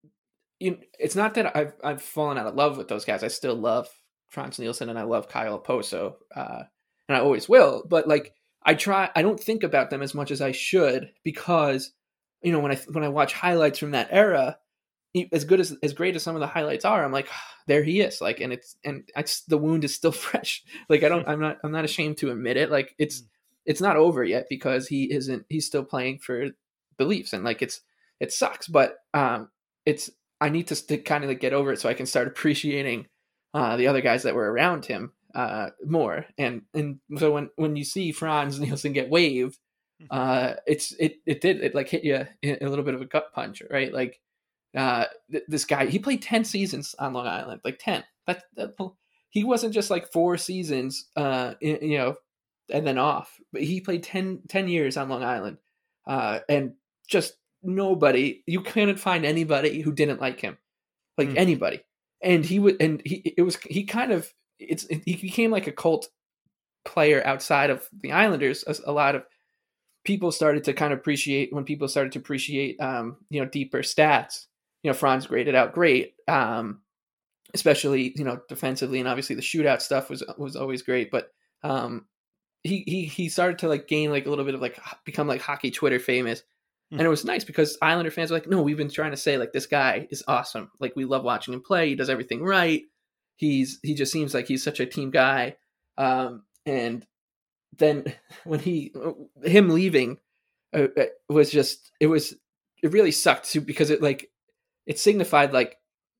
you know, it's not that I've, I've fallen out of love with those guys. I still love Franz Nielsen and I love Kyle Oposo, uh, and I always will, but like, I try, I don't think about them as much as I should, because, you know, when I, when I watch highlights from that era, as good as, as great as some of the highlights are, I'm like, oh, there he is. Like, and it's, and it's, the wound is still fresh. Like, I don't, I'm not, I'm not ashamed to admit it. Like, it's, it's not over yet, because he isn't, he's still playing for the Leafs, and like, it's, it sucks, but, um, it's, I need to, to kind of like get over it so I can start appreciating, uh, the other guys that were around him, uh, more. And, and so when, when you see Franz Nielsen get waived, uh, it's, it, it did, it like hit you a little bit of a gut punch, right? Like, uh, th- this guy, he played ten seasons on Long Island, like ten, that, that he wasn't just like four seasons, uh, in, you know, and then off, but he played ten, ten years on Long Island. Uh, and just nobody, you couldn't find anybody who didn't like him, like mm. anybody. And he would, and he, it was, he kind of, it's, he became like a cult player outside of the Islanders. A, a lot of people started to kind of appreciate, when people started to appreciate, um, you know, deeper stats, you know, Franz graded out great, um, especially, you know, defensively, and obviously the shootout stuff was, was always great, but, um, he, he, he started to like gain like a little bit of like, become like hockey Twitter famous. Mm-hmm. And it was nice because Islander fans were like, no, we've been trying to say like, this guy is awesome. Like, we love watching him play. He does everything right. He's, he just seems like he's such a team guy. Um, and then when he, him leaving uh, was just, it was, it really sucked too, because it like, it signified like,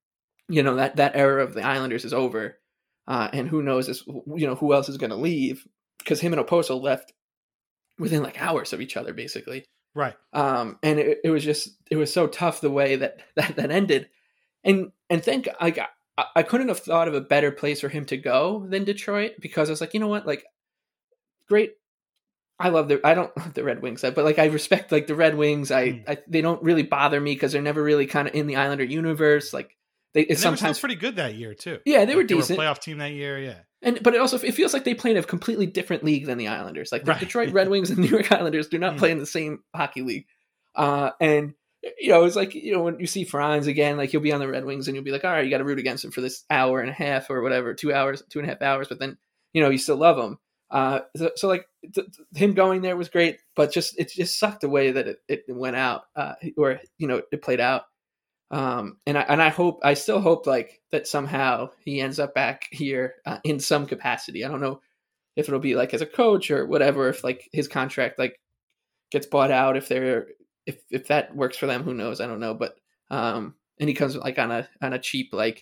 you know, that, that era of the Islanders is over. Uh, and who knows this, you know, who else is going to leave, because him and Oposo left within like hours of each other, basically. Right. Um, and it, it was just, it was so tough the way that, that, that ended. And, and think like, I, I couldn't have thought of a better place for him to go than Detroit, because I was like, you know what, like, great. I love the, I don't love the Red Wings, but like, I respect like the Red Wings. I, mm. I they don't really bother me because they're never really kind of in the Islander universe. Like, they, it's and they sometimes were still pretty good that year too. Yeah, they like were decent. They were a playoff team that year. Yeah. And, but it also, it feels like they play in a completely different league than the Islanders. Like the right. Detroit Red Wings and New York Islanders do not mm. play in the same hockey league. Uh, and, you know, it's like, you know, when you see Franz again, like he'll be on the Red Wings and you'll be like, all right, you got to root against him for this hour and a half or whatever, two hours, two and a half hours. But then, you know, you still love him. Uh, so, so like th- th- him going there was great, but just, it just sucked the way that it, it went out, uh, or, you know, it played out. Um, and I, and I hope, I still hope like that somehow he ends up back here uh, in some capacity. I don't know if it'll be like as a coach or whatever, if like his contract like gets bought out, if they're, if, if that works for them, who knows? I don't know. But, um, and he comes like on a, on a cheap, like,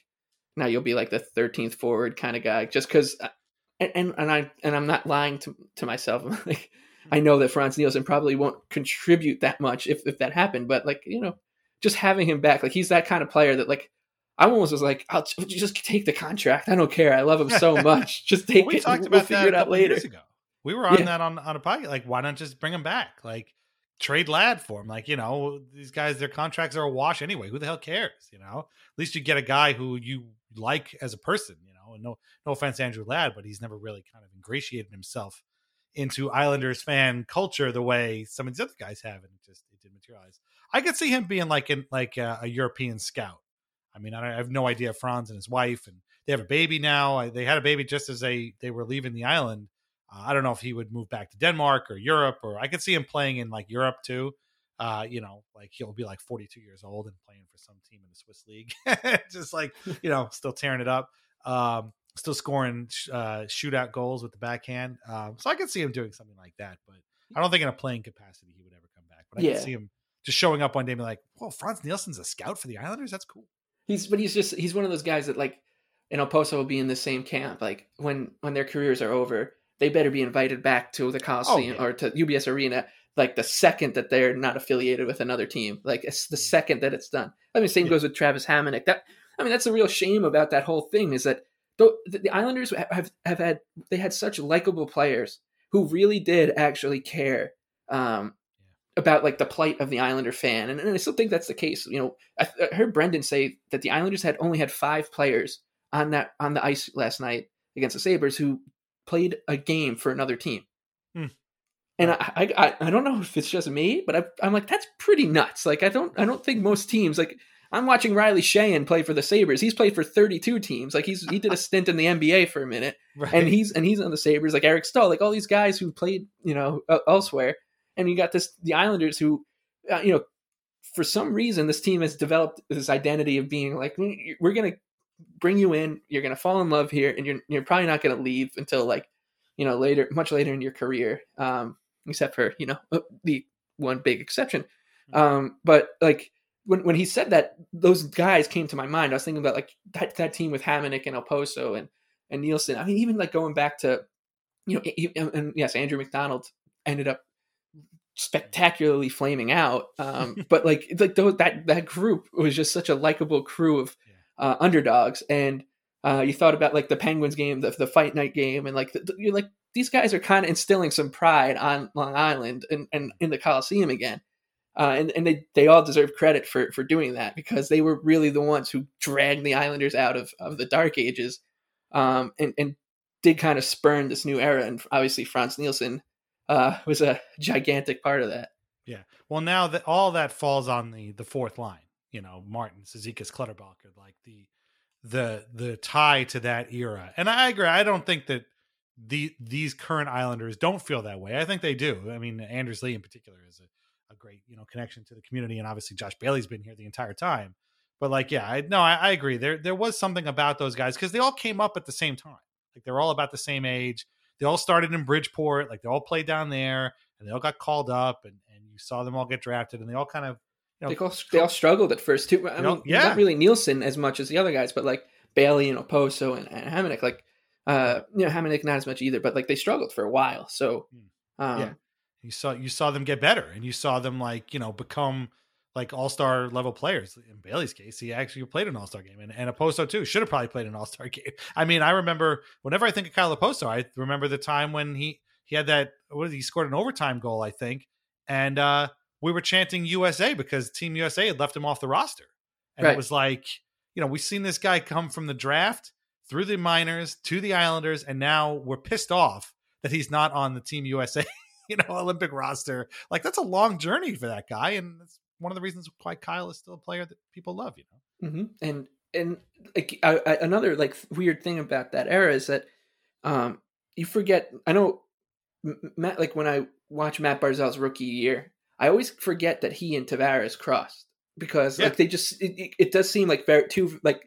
now you'll be like the thirteenth forward kind of guy, just because. And, and and I and I'm not lying to to myself. Like, I know that Frans Nielsen probably won't contribute that much if, if that happened, but like, you know, just having him back, like he's that kind of player that like I almost was like, I'll just take the contract. I don't care. I love him so much. Just take well, we it. Talked we'll about figure that it out later. Years ago. We were on yeah. that on on a podcast. Like, why not just bring him back? Like, trade Ladd for him. Like, you know, these guys, their contracts are a wash anyway. Who the hell cares? You know, at least you get a guy who you like as a person. You know, and no no offense to Andrew Ladd, but he's never really kind of ingratiated himself into Islanders fan culture the way some of these other guys have, and it just it didn't materialize. I could see him being like in like a, a European scout. I mean, I, I have no idea. Frans and his wife, and they have a baby now. I, they had a baby just as they they were leaving the island. Uh, I don't know if he would move back to Denmark or Europe, or I could see him playing in like Europe too. Uh, you know, like he'll be like forty-two years old and playing for some team in the Swiss league, just like, you know, still tearing it up. Um, still scoring uh, shootout goals with the backhand. Um, so I could see him doing something like that, but I don't think in a playing capacity he would ever come back. But I yeah. could see him just showing up one day and be like, whoa, Frans Nielsen's a scout for the Islanders? That's cool. He's, but he's just, he's one of those guys that like, and Oposo will be in the same camp. Like when, when their careers are over, they better be invited back to the Coliseum oh, yeah. or to U B S Arena. Like the second that they're not affiliated with another team, like it's the second that it's done. I mean, same yeah. goes with Travis Hamonic. That, I mean, that's the real shame about that whole thing is that the, the Islanders have, have had, they had such likable players who really did actually care um, yeah. about like the plight of the Islander fan. And, and I still think that's the case. You know, I, I heard Brendan say that the Islanders had only had five players on that, on the ice last night against the Sabres who played a game for another team. Hmm. And I, I, I don't know if it's just me, but I, I'm like, that's pretty nuts. Like, I don't, I don't think most teams like, I'm watching Riley Sheahan play for the Sabres. He's played for thirty-two teams. Like he's he did a stint in the N B A for a minute, right. and he's and he's on the Sabres. Like Eric Stahl, like all these guys who played, you know, uh, elsewhere. And you got this the Islanders who, uh, you know, for some reason this team has developed this identity of being like, we're gonna bring you in, you're gonna fall in love here, and you're you're probably not gonna leave until like, you know, later, much later in your career, um, except for you know the one big exception. Um, but like. When when he said that, those guys came to my mind. I was thinking about like that, that team with Hamonic and Oposo and, and Nielsen. I mean, even like going back to, you know, and, and yes, Andrew McDonald ended up spectacularly flaming out. Um, but like like those, that that group was just such a likable crew of uh, underdogs. And uh, you thought about like the Penguins game, the, the fight night game, and like the, you're like these guys are kind of instilling some pride on Long Island and, and in the Coliseum again. Uh, and, and they, they all deserve credit for, for doing that because they were really the ones who dragged the Islanders out of, of the dark ages um, and, and did kind of spurn this new era. And obviously Frans Nielsen uh, was a gigantic part of that. Yeah. Well, now that all that falls on the, the fourth line, you know, Martin, Cizikas, Clutterbuck, like the, the, the tie to that era. And I agree. I don't think that the, these current Islanders don't feel that way. I think they do. I mean, Anders Lee in particular is a, a great, you know, connection to the community. And obviously Josh Bailey's been here the entire time, but like, yeah, I no, I, I agree. There, there was something about those guys because they all came up at the same time. Like they're all about the same age. They all started in Bridgeport. Like they all played down there and they all got called up and, and you saw them all get drafted and they all kind of, you know, they all, they all struggled at first too. I mean, know, yeah. not really Nielsen as much as the other guys, but like Bailey and Oposo and, and Hamonic, like, uh, you know, Hamonic not as much either, but like they struggled for a while. So, um, yeah. You saw you saw them get better, and you saw them like you know become like all star level players. In Bailey's case, he actually played an all star game, and and Oposo too should have probably played an all star game. I mean, I remember whenever I think of Kyle Oposo, I remember the time when he he had that what did he scored an overtime goal, I think, and uh, we were chanting U S A because Team U S A had left him off the roster, and right. it was like you know we've seen this guy come from the draft through the minors to the Islanders, and now we're pissed off that he's not on the Team U S A. You know, Olympic roster. Like that's a long journey for that guy. And that's one of the reasons why Kyle is still a player that people love, you know? Mm-hmm. And, and like I, I, another like weird thing about that era is that um, you forget, I know Matt, like when I watch Matt Barzal's rookie year, I always forget that he and Tavares crossed because yeah. like they just, it, it, it does seem like very two, like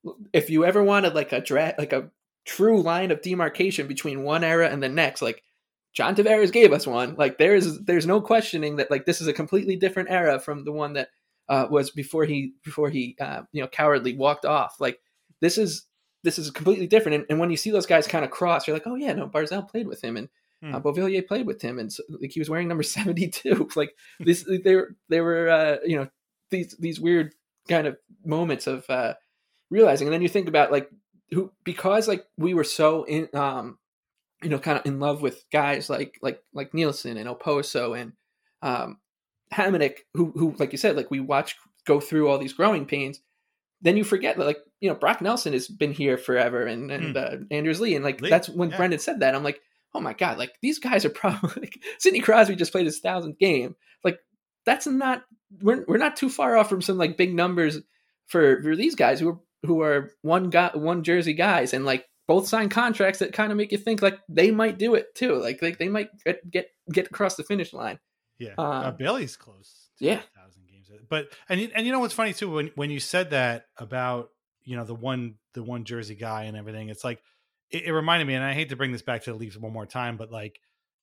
if you ever wanted like a draft, like a true line of demarcation between one era and the next, like John Tavares gave us one. Like there's there's no questioning that like this is a completely different era from the one that uh, was before he before he uh, you know cowardly walked off. Like this is this is completely different. And, and when you see those guys kind of cross, you're like, oh yeah, no, Barzal played with him, and Hmm. uh, Beauvillier played with him, and so, like he was wearing number seventy-two. Like this, they were they were uh, you know these these weird kind of moments of uh, realizing. And then you think about like who because like we were so in um you know kind of in love with guys like like like Nielsen and Oposo and um, Hamonic, who who like you said, like we watch go through all these growing pains. Then you forget that, like, you know, Brock Nelson has been here forever, and and Mm. uh, Anders Lee, and like Lee, that's when yeah. Brendan said that. I'm like, oh my god, like these guys are probably like, Sidney Crosby just played his thousandth game. Like that's not we're we're not too far off from some like big numbers for for these guys who are who are one guy one jersey guys, and like both signed contracts that kind of make you think like they might do it too. Like like they might get get, get across the finish line. Yeah, Uh, uh, Bailey's close. to yeah. one thousand games, but and you, and you know what's funny too, when when you said that about you know the one the one jersey guy and everything, it's like it, it reminded me, and I hate to bring this back to the Leafs one more time, but like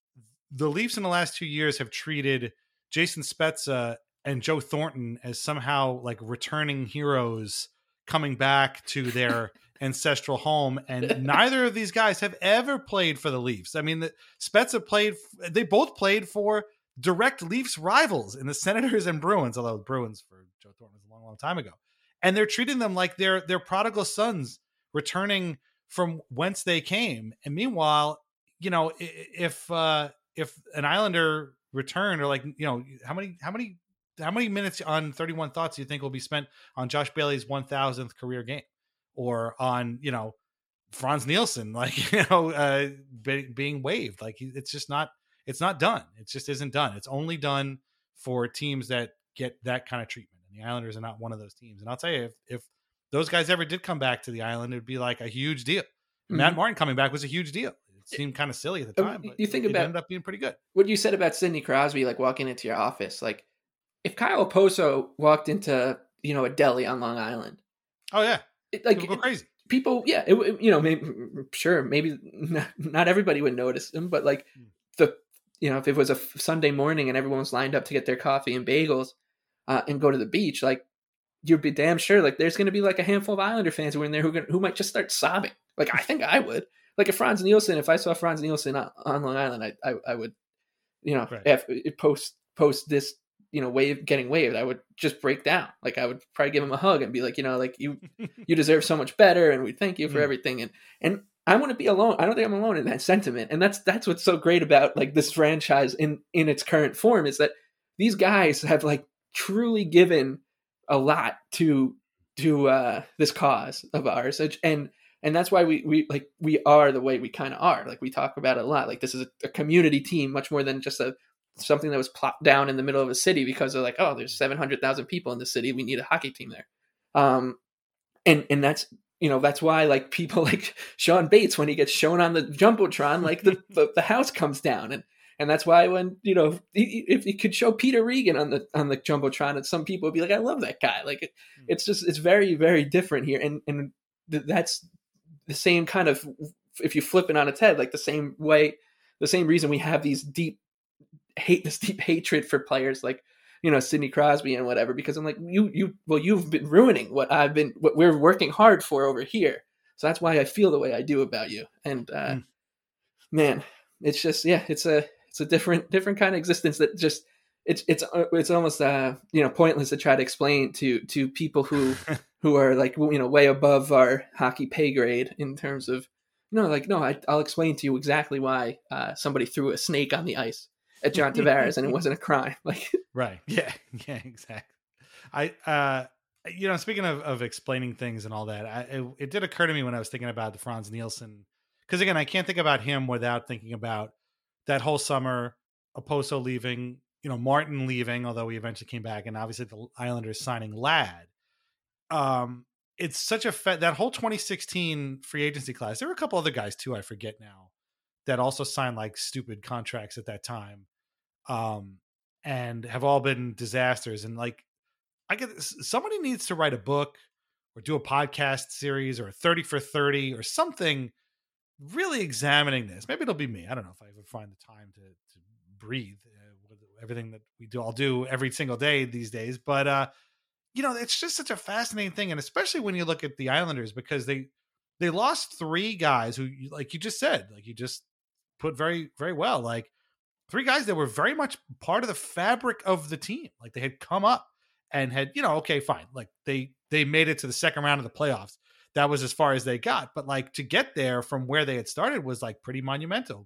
the Leafs in the last two years have treated Jason Spezza and Joe Thornton as somehow like returning heroes coming back to their ancestral home, and neither of these guys have ever played for the Leafs. I mean, the, Spezza played; they both played for direct Leafs rivals in the Senators and Bruins, although Bruins for Joe Thornton was a long, long time ago. And they're treating them like they're they're prodigal sons returning from whence they came. And meanwhile, you know, i- if uh, if an Islander returned, or like, you know, how many how many how many minutes on thirty-one Thoughts do you think will be spent on Josh Bailey's one thousandth career game, or on, you know, Franz Nielsen, like, you know, uh, be, being waived? Like, he- it's just not. It's not done. It just isn't done. It's only done for teams that get that kind of treatment. And the Islanders are not one of those teams. And I'll tell you, if, if those guys ever did come back to the Island, it would be like a huge deal. Mhm. Matt Martin coming back was a huge deal. It seemed kind of silly at the Uh, time, but you think it about- ended up being pretty good. What you said about Sidney Crosby, like walking into your office, like if Kyle Oposo walked into, you know, a deli on Long Island, Oh yeah, it, like people go crazy. people, yeah, it, it- you know, maybe sure, maybe not, not everybody would notice him, but like the, you know, if it was a f- Sunday morning and everyone was lined up to get their coffee and bagels uh, and go to the beach, like you'd be damn sure, like there's going to be like a handful of Islander fans who are in there who gonna, who might just start sobbing. Like I think I would. Like if Franz Nielsen, if I saw Franz Nielsen on, on Long Island, I, I I would, you know, Right. if it post post this, you know, wave getting waved, I would just break down. Like I would probably give him a hug and be like, you know, like you you deserve so much better, and we thank you for Mm. everything. And and I want to be alone. I don't think I'm alone in that sentiment. And that's that's what's so great about like this franchise in in its current form, is that these guys have like truly given a lot to to uh this cause of ours. And and that's why we we like we are the way we kind of are. Like we talk about it a lot. Like this is a, a community team, much more than just a something that was plopped down in the middle of a city because they're like, oh, there's seven hundred thousand people in the city, we need a hockey team there. Um, and and that's, you know, that's why like people like Sean Bates, when he gets shown on the Jumbotron, like the, the, the house comes down. And and that's why when, you know, if you could show Peter Regan on the on the Jumbotron, and some people would be like, I love that guy. Like it, it's just, it's very, very different here. And and th- that's the same kind of, if you flip it on its head, like the same way, the same reason we have these deep hate, this deep hatred for players like, you know, Sidney Crosby and whatever, because I'm like, you, you, well, you've been ruining what I've been, what we're working hard for over here. So that's why I feel the way I do about you. And, uh, Mm. man, it's just, yeah, it's a, it's a different, different kind of existence that just, it's, it's, uh, it's almost, uh, you know, pointless to try to explain to, to people who, who are like, you know, way above our hockey pay grade in terms of, you know, like, no, I, I'll explain to you exactly why, uh, somebody threw a snake on the ice at John Tavares and it wasn't a crime. Like, Right. Yeah. Yeah. Exactly. I, uh, you know, speaking of, of explaining things and all that, I, it, it did occur to me when I was thinking about the Franz Nielsen, because again, I can't think about him without thinking about that whole summer, Oposo leaving, you know, Martin leaving, although he eventually came back, and obviously the Islanders signing Ladd. Um, it's such a fe- that whole twenty sixteen free agency class. There were a couple other guys too, I forget now, that also signed like stupid contracts at that time. Um, and have all been disasters. And like, I get somebody needs to write a book or do a podcast series or a thirty for thirty or something really examining this. Maybe it'll be me. I don't know if I ever find the time to, to breathe uh, with everything that we do. I'll do every single day these days, but, uh, you know, it's just such a fascinating thing. And especially when you look at the Islanders, because they, they lost three guys who, like you just said, like you just put very, very well, like three guys that were very much part of the fabric of the team. Like they had come up and had, you know, okay, fine. Like they, they made it to the second round of the playoffs. That was as far as they got. But like to get there from where they had started was like pretty monumental.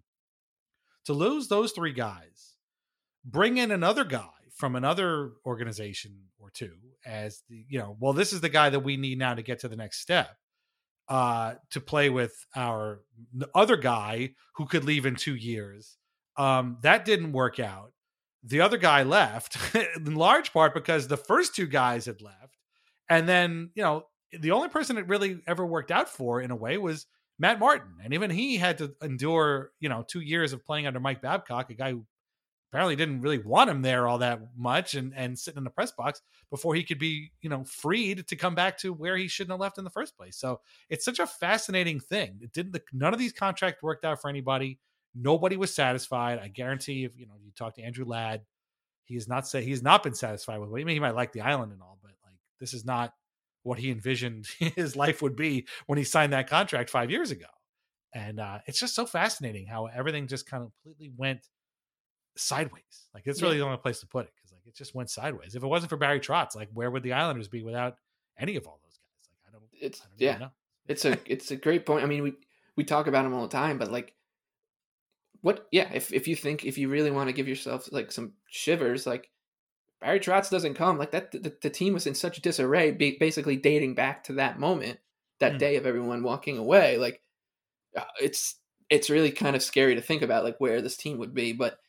To lose those three guys, bring in another guy from another organization or two as the, you know, well, this is the guy that we need now to get to the next step, uh, to play with our other guy who could leave in two years. Um, that didn't work out. The other guy left in large part because the first two guys had left. And then, you know, the only person it really ever worked out for in a way was Matt Martin. And even he had to endure, you know, two years of playing under Mike Babcock, a guy who apparently didn't really want him there all that much and, and sitting in the press box before he could be, you know, freed to come back to where he shouldn't have left in the first place. So it's such a fascinating thing. It didn't, none of these contracts worked out for anybody. Nobody was satisfied. I guarantee if, you know, you talk to Andrew Ladd, he has not said he's not been satisfied with what, I mean, he might like the island and all, but like, this is not what he envisioned his life would be when he signed that contract five years ago. And uh, it's just so fascinating how everything just kind of completely went sideways. Like it's really yeah. the only place to put it. Cause like it just went sideways. If it wasn't for Barry Trotz, like where would the Islanders be without any of all those guys? Like, I don't, it's, I don't yeah, know. it's a, it's a great point. I mean, we, we talk about him all the time, but like what, yeah, if, if you think, if you really want to give yourself like some shivers, like Barry Trotz doesn't come like that. The, the team was in such disarray, basically dating back to that moment, that mm. day of everyone walking away. Like it's, it's really kind of scary to think about like where this team would be, but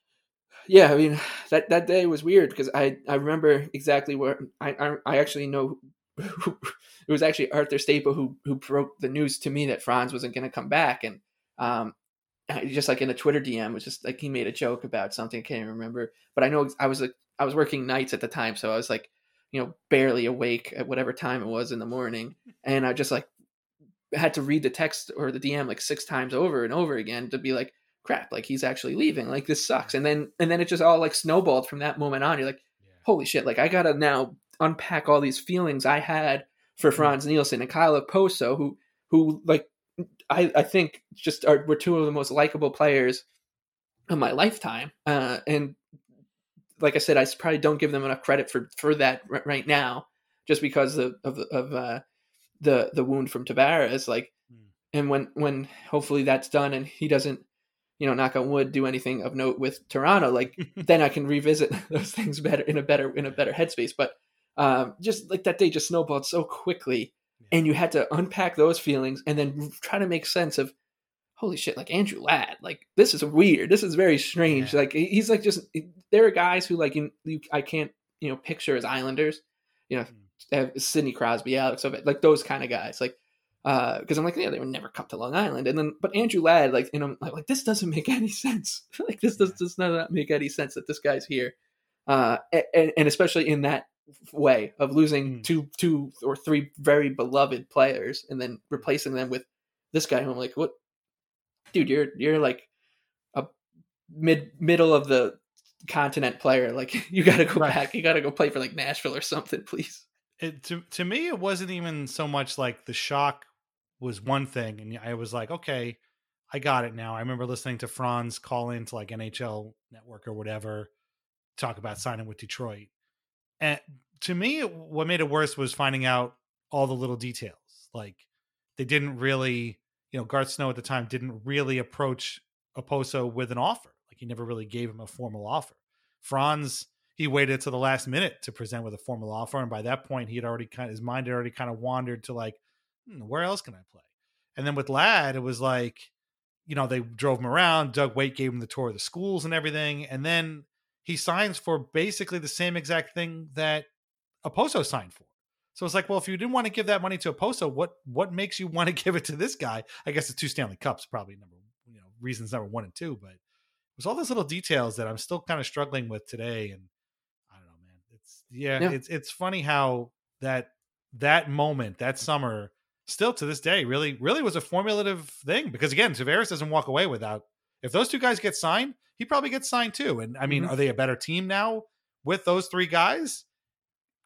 yeah, I mean, that, that day was weird because I, I remember exactly where I, I, I actually know who, it was actually Arthur Staple who, who broke the news to me that Franz wasn't going to come back. And, um, just like in a Twitter D M, was just like, he made a joke about something. I can't even remember, but I know I was like, I was working nights at the time. So I was like, you know, barely awake at whatever time it was in the morning. And I just like had to read the text or the D M like six times over and over again to be like, crap, like he's actually leaving. Like this sucks. And then, and then it just all like snowballed from that moment on. You're like, yeah. holy shit. Like I got to now unpack all these feelings I had for Franz Nielsen and Kyle Okposo, who, who like, I, I think just are, were two of the most likable players of my lifetime. Uh, and like I said, I probably don't give them enough credit for, for that r- right now, just because of, of, of uh, the, the wound from Tavares. Like, mm. and when, when hopefully that's done and he doesn't, you know, knock on wood, do anything of note with Toronto, like then I can revisit those things better in a better, in a better headspace. But um, just like that day just snowballed so quickly. And you had to unpack those feelings and then try to make sense of, holy shit, like Andrew Ladd, like this is weird. This is very strange. Yeah. Like he's like just, there are guys who like, you, you, I can't, you know, picture as Islanders, you know, have Sidney Crosby, Alex Ovechkin, like those kind of guys. Like, uh, cause I'm like, yeah, they would never come to Long Island. And then, but Andrew Ladd, like, and I'm like, like this doesn't make any sense. Like this does, does not make any sense that this guy's here. Uh, and, and especially in that way of losing mm. two, two or three very beloved players and then replacing them with this guy who I'm like, what, dude, you're, you're like a mid middle of the continent player. Like you got to go right. back. You got to go play for like Nashville or something, please. It, to, to me, it wasn't even so much like the shock was one thing. And I was like, okay, I got it now. I remember listening to Franz call into like N H L Network or whatever, talk about signing with Detroit. And to me, what made it worse was finding out all the little details. Like they didn't really, you know, Garth Snow at the time didn't really approach Okposo with an offer. Like he never really gave him a formal offer. Franz, he waited to the last minute to present with a formal offer. And by that point, he had already kind of, his mind had already kind of wandered to like, hmm, where else can I play? And then with Ladd, it was like, you know, they drove him around. Doug Waite gave him the tour of the schools and everything. And then he signs for basically the same exact thing that Okposo signed for. So it's like, well, if you didn't want to give that money to Okposo, what what makes you want to give it to this guy? I guess the two Stanley Cups probably number, you know, reasons number one and two, but it was all those little details that I'm still kind of struggling with today. And I don't know, man. It's yeah, yeah. it's it's funny how that that moment, that summer, still to this day, really, really was a formulative thing. Because again, Tavares doesn't walk away without. If those two guys get signed, he probably gets signed too. And I mean, mm-hmm. are they a better team now with those three guys?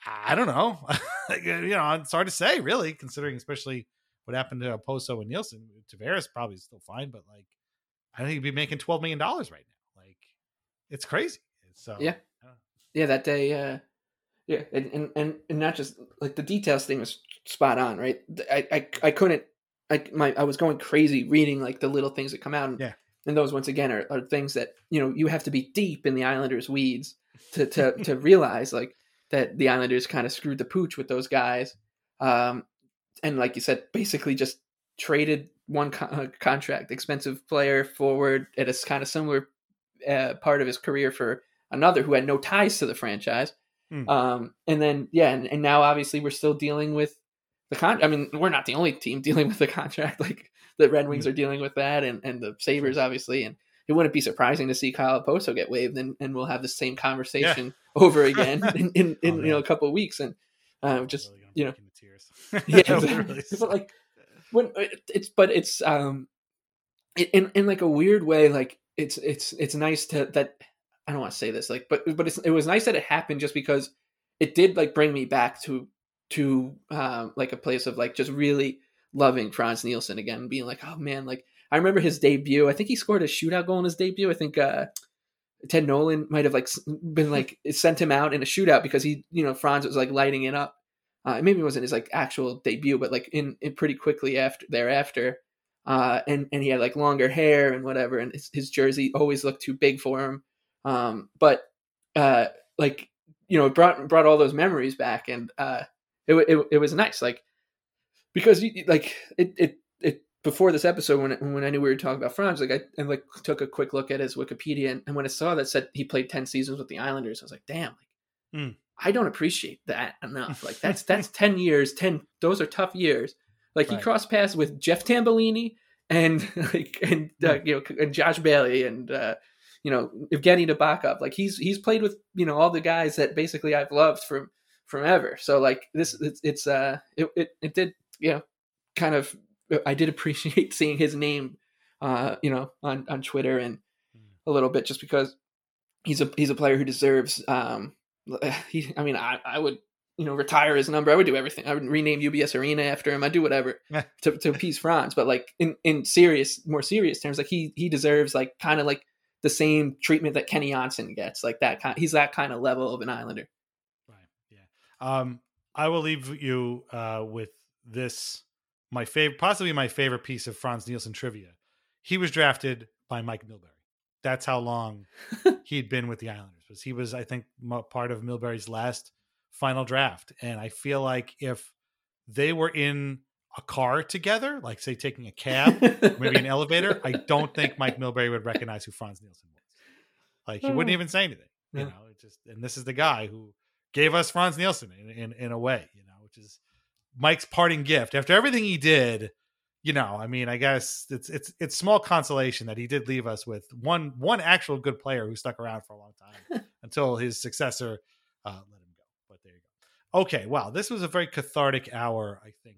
I don't know. You know, it's hard to say, really, considering especially what happened to Poso and Nielsen. Tavares probably is still fine, but like, I think he'd be making twelve million dollars right now. Like, it's crazy. So yeah, yeah, that day, uh, yeah, and, and and and not just like the details thing was spot on, right? I I, I couldn't, I my I was going crazy reading like the little things that come out, and, yeah, and those once again are, are things that you know you have to be deep in the Islanders' weeds to to to realize like that the Islanders kind of screwed the pooch with those guys, um, and like you said, basically just traded one co- contract, expensive player forward at a kind of similar uh, part of his career for another who had no ties to the franchise. Mm. Um, and then, yeah. And, and now obviously we're still dealing with the con. I mean, we're not the only team dealing with the contract. Like the Red Wings mm. are dealing with that and, and the Sabres obviously. And it wouldn't be surprising to see Kyle Poso get waived and, and we'll have the same conversation yeah. over again in, in, in oh, you know, a couple of weeks. And, uh, just, really you know, yeah, exactly. But like when it's, but it's, um, in, in like a weird way, like it's, it's, it's nice to that, I don't want to say this, like, but but it's, it was nice that it happened just because it did like bring me back to to um, like a place of like just really loving Frans Nielsen again, and being like, oh man, like I remember his debut. I think he scored a shootout goal in his debut. I think uh, Ted Nolan might have like been like sent him out in a shootout because he, you know, Frans was like lighting it up. Uh, maybe it wasn't his like actual debut, but like in, in pretty quickly after thereafter. Uh, and and he had like longer hair and whatever, and his, his jersey always looked too big for him. Um, but, uh, like, you know, it brought, brought all those memories back and, uh, it, it, it was nice. Like, because you, like it, it, it, before this episode, when, when I knew we were talking about Frans, like I, I like took a quick look at his Wikipedia and, and when I saw that said he played ten seasons with the Islanders, I was like, damn, like, mm. I don't appreciate that enough. Like that's, that's ten years, ten, those are tough years. Like right. He crossed paths with Jeff Tambellini and like, and, uh, you know, and Josh Bailey and, uh, you know, Evgeny Nabokov, like he's he's played with, you know, all the guys that basically I've loved from from ever. So like this, it's, it's uh, it, it it did, you know, kind of, I did appreciate seeing his name, uh, you know, on, on Twitter and a little bit just because he's a he's a player who deserves. Um, he, I mean, I I would, you know, retire his number. I would do everything. I would rename U B S Arena after him. I'd do whatever to to appease Frans. But like in in serious, more serious terms, like he he deserves like kind of like the same treatment that Kenny Janssen gets, like that kind. He's that kind of level of an Islander. Right. Yeah. Um, I will leave you uh, with this. My favorite, possibly my favorite piece of Frans Nielsen trivia. He was drafted by Mike Milbury. That's how long he'd been with the Islanders. Was he was, I think, part of Milbury's last final draft. And I feel like if they were in a car together, like say taking a cab, maybe an elevator, I don't think Mike Milbury would recognize who Frans Nielsen was. Like he wouldn't even say anything, you Yeah. know, it just, and this is the guy who gave us Frans Nielsen in, in, in a way, you know, which is Mike's parting gift after everything he did. You know, I mean, I guess it's, it's, it's small consolation that he did leave us with one, one actual good player who stuck around for a long time until his successor uh, let him go. But there you go. Okay. Wow. This was a very cathartic hour, I think,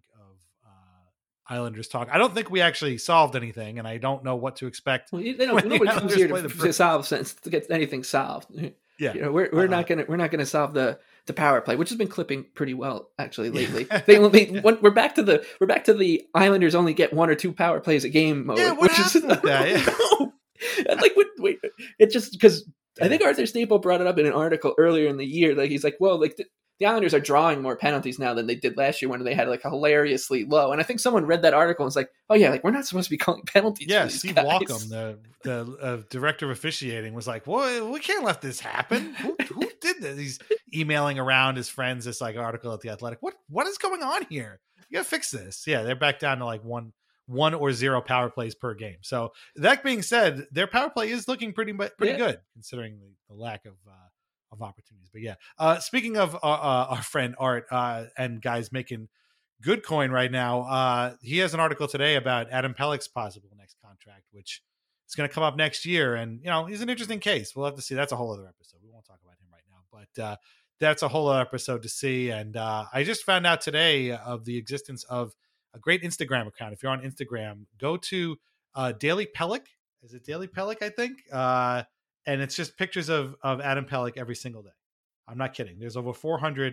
Islanders talk. I don't think we actually solved anything, and I don't know what to expect. Well, they don't, nobody comes here to, to solve sense to get anything solved. Yeah, you know, we're we're uh, not gonna we're not gonna solve the, the power play, which has been clipping pretty well actually lately. they, they we're back to the we're back to the Islanders only get one or two power plays a game mode. Yeah, what which is, with that? Yeah. like wait, wait, it's just because I think Arthur Staple brought it up in an article earlier in the year. Like he's like, well, like. The, The Islanders are drawing more penalties now than they did last year when they had like a hilariously low. And I think someone read that article and was like, "Oh yeah, like we're not supposed to be calling penalties." Yeah, for these Steve guys. Walkham, the the uh, director of officiating, was like, "Well, we can't let this happen. Who, who did this?" He's emailing around his friends this like article at the Athletic. What what is going on here? You gotta fix this. Yeah, they're back down to like one one or zero power plays per game. So that being said, their power play is looking pretty pretty yeah. good considering the, the lack of. Uh, of opportunities. But yeah, uh, speaking of uh, uh, our friend Art uh, and guys making good coin right now, uh, he has an article today about Adam Pelech's possible next contract, which is going to come up next year. And, you know, he's an interesting case. We'll have to see. That's a whole other episode. We won't talk about him right now, but uh, that's a whole other episode to see. And uh, I just found out today of the existence of a great Instagram account. If you're on Instagram, go to uh, Daily Pelech. Is it Daily Pelech? I think. Uh, And it's just pictures of, of Adam Pelech every single day. I'm not kidding. There's over four hundred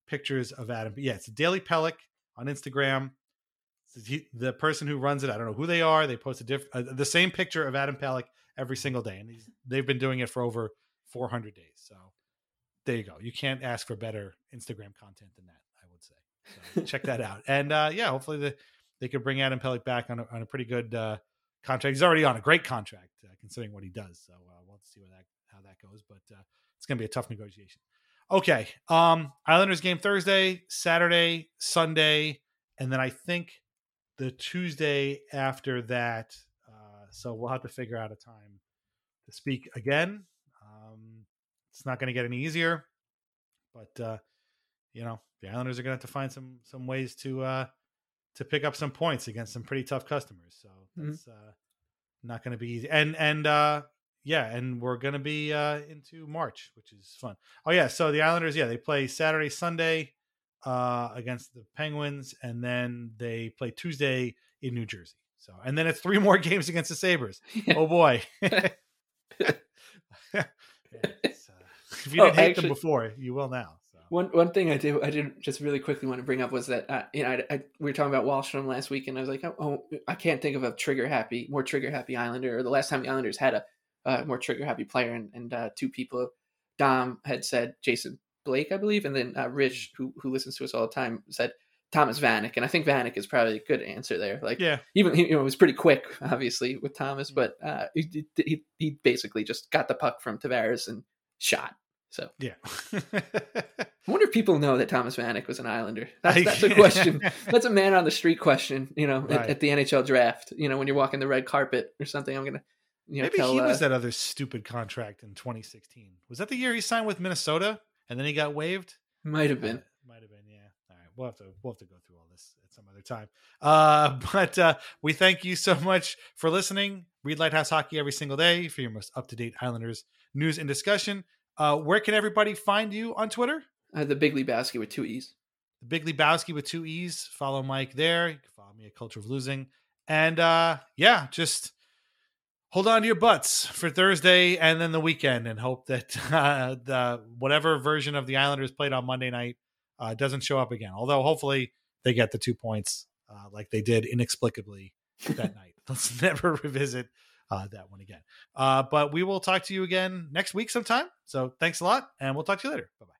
pictures of Adam. Yeah, it's Daily Pellick on Instagram. He, the person who runs it, I don't know who they are. They post a diff, uh, the same picture of Adam Pellick every single day, and he's, they've been doing it for over four hundred days. So there you go. You can't ask for better Instagram content than that, I would say. So check that out. And uh, yeah, hopefully the, they could bring Adam Pellick back on a, on a pretty good uh, contract. He's already on a great contract uh, considering what he does. So uh, we'll have to see where that how that goes, but uh, it's going to be a tough negotiation. Okay, um, Islanders game Thursday, Saturday, Sunday, and then I think the Tuesday after that. Uh, so we'll have to figure out a time to speak again. Um, it's not going to get any easier, but uh, you know, the Islanders are going to have to find some some ways to uh, to pick up some points against some pretty tough customers. So that's mm-hmm. uh, not going to be easy. And and uh, yeah, and we're going to be uh, into March, which is fun. Oh yeah, so the Islanders, yeah, they play Saturday, Sunday. Uh, against the Penguins, and then they play Tuesday in New Jersey. So, and then it's three more games against the Sabres. Yeah. Oh boy! yeah, uh, if you didn't oh, hate actually, them before, you will now. So. One one thing I do I did just really quickly want to bring up was that uh, you know I, I, we were talking about Wahlstrom last week, and I was like, oh, oh I can't think of a trigger happy, more trigger happy Islander, or the last time the Islanders had a uh, more trigger happy player, and, and uh, two people, Dom had said Jason Blake, I believe, and then uh, Rich, who who listens to us all the time, said Thomas Vanek, and I think Vanek is probably a good answer there. Like, yeah, even you know, it was pretty quick, obviously, with Thomas, but uh, he, he he basically just got the puck from Tavares and shot. So yeah, I wonder if people know that Thomas Vanek was an Islander. That's that's a question. That's a man on the street question. You know, right. at, at the N H L draft. You know, when you're walking the red carpet or something, I'm gonna. You know, Maybe tell, he was uh, that other stupid contract in twenty sixteen. Was that the year he signed with Minnesota? And then he got waived. Might have been. Uh, might have been. Yeah. All right. We'll have to. We'll have to go through all this at some other time. Uh, but uh, we thank you so much for listening. Read Lighthouse Hockey every single day for your most up to date Islanders news and discussion. Uh, where can everybody find you on Twitter? Uh, the Big Lebowski with two E's. The Big Lebowski with two E's. Follow Mike there. You can follow me at Culture of Losing. And uh, yeah, just. Hold on to your butts for Thursday and then the weekend, and hope that uh, the whatever version of the Islanders played on Monday night uh, doesn't show up again. Although hopefully they get the two points uh, like they did inexplicably that night. Let's never revisit uh, that one again. Uh, but we will talk to you again next week sometime. So thanks a lot, and we'll talk to you later. Bye-bye.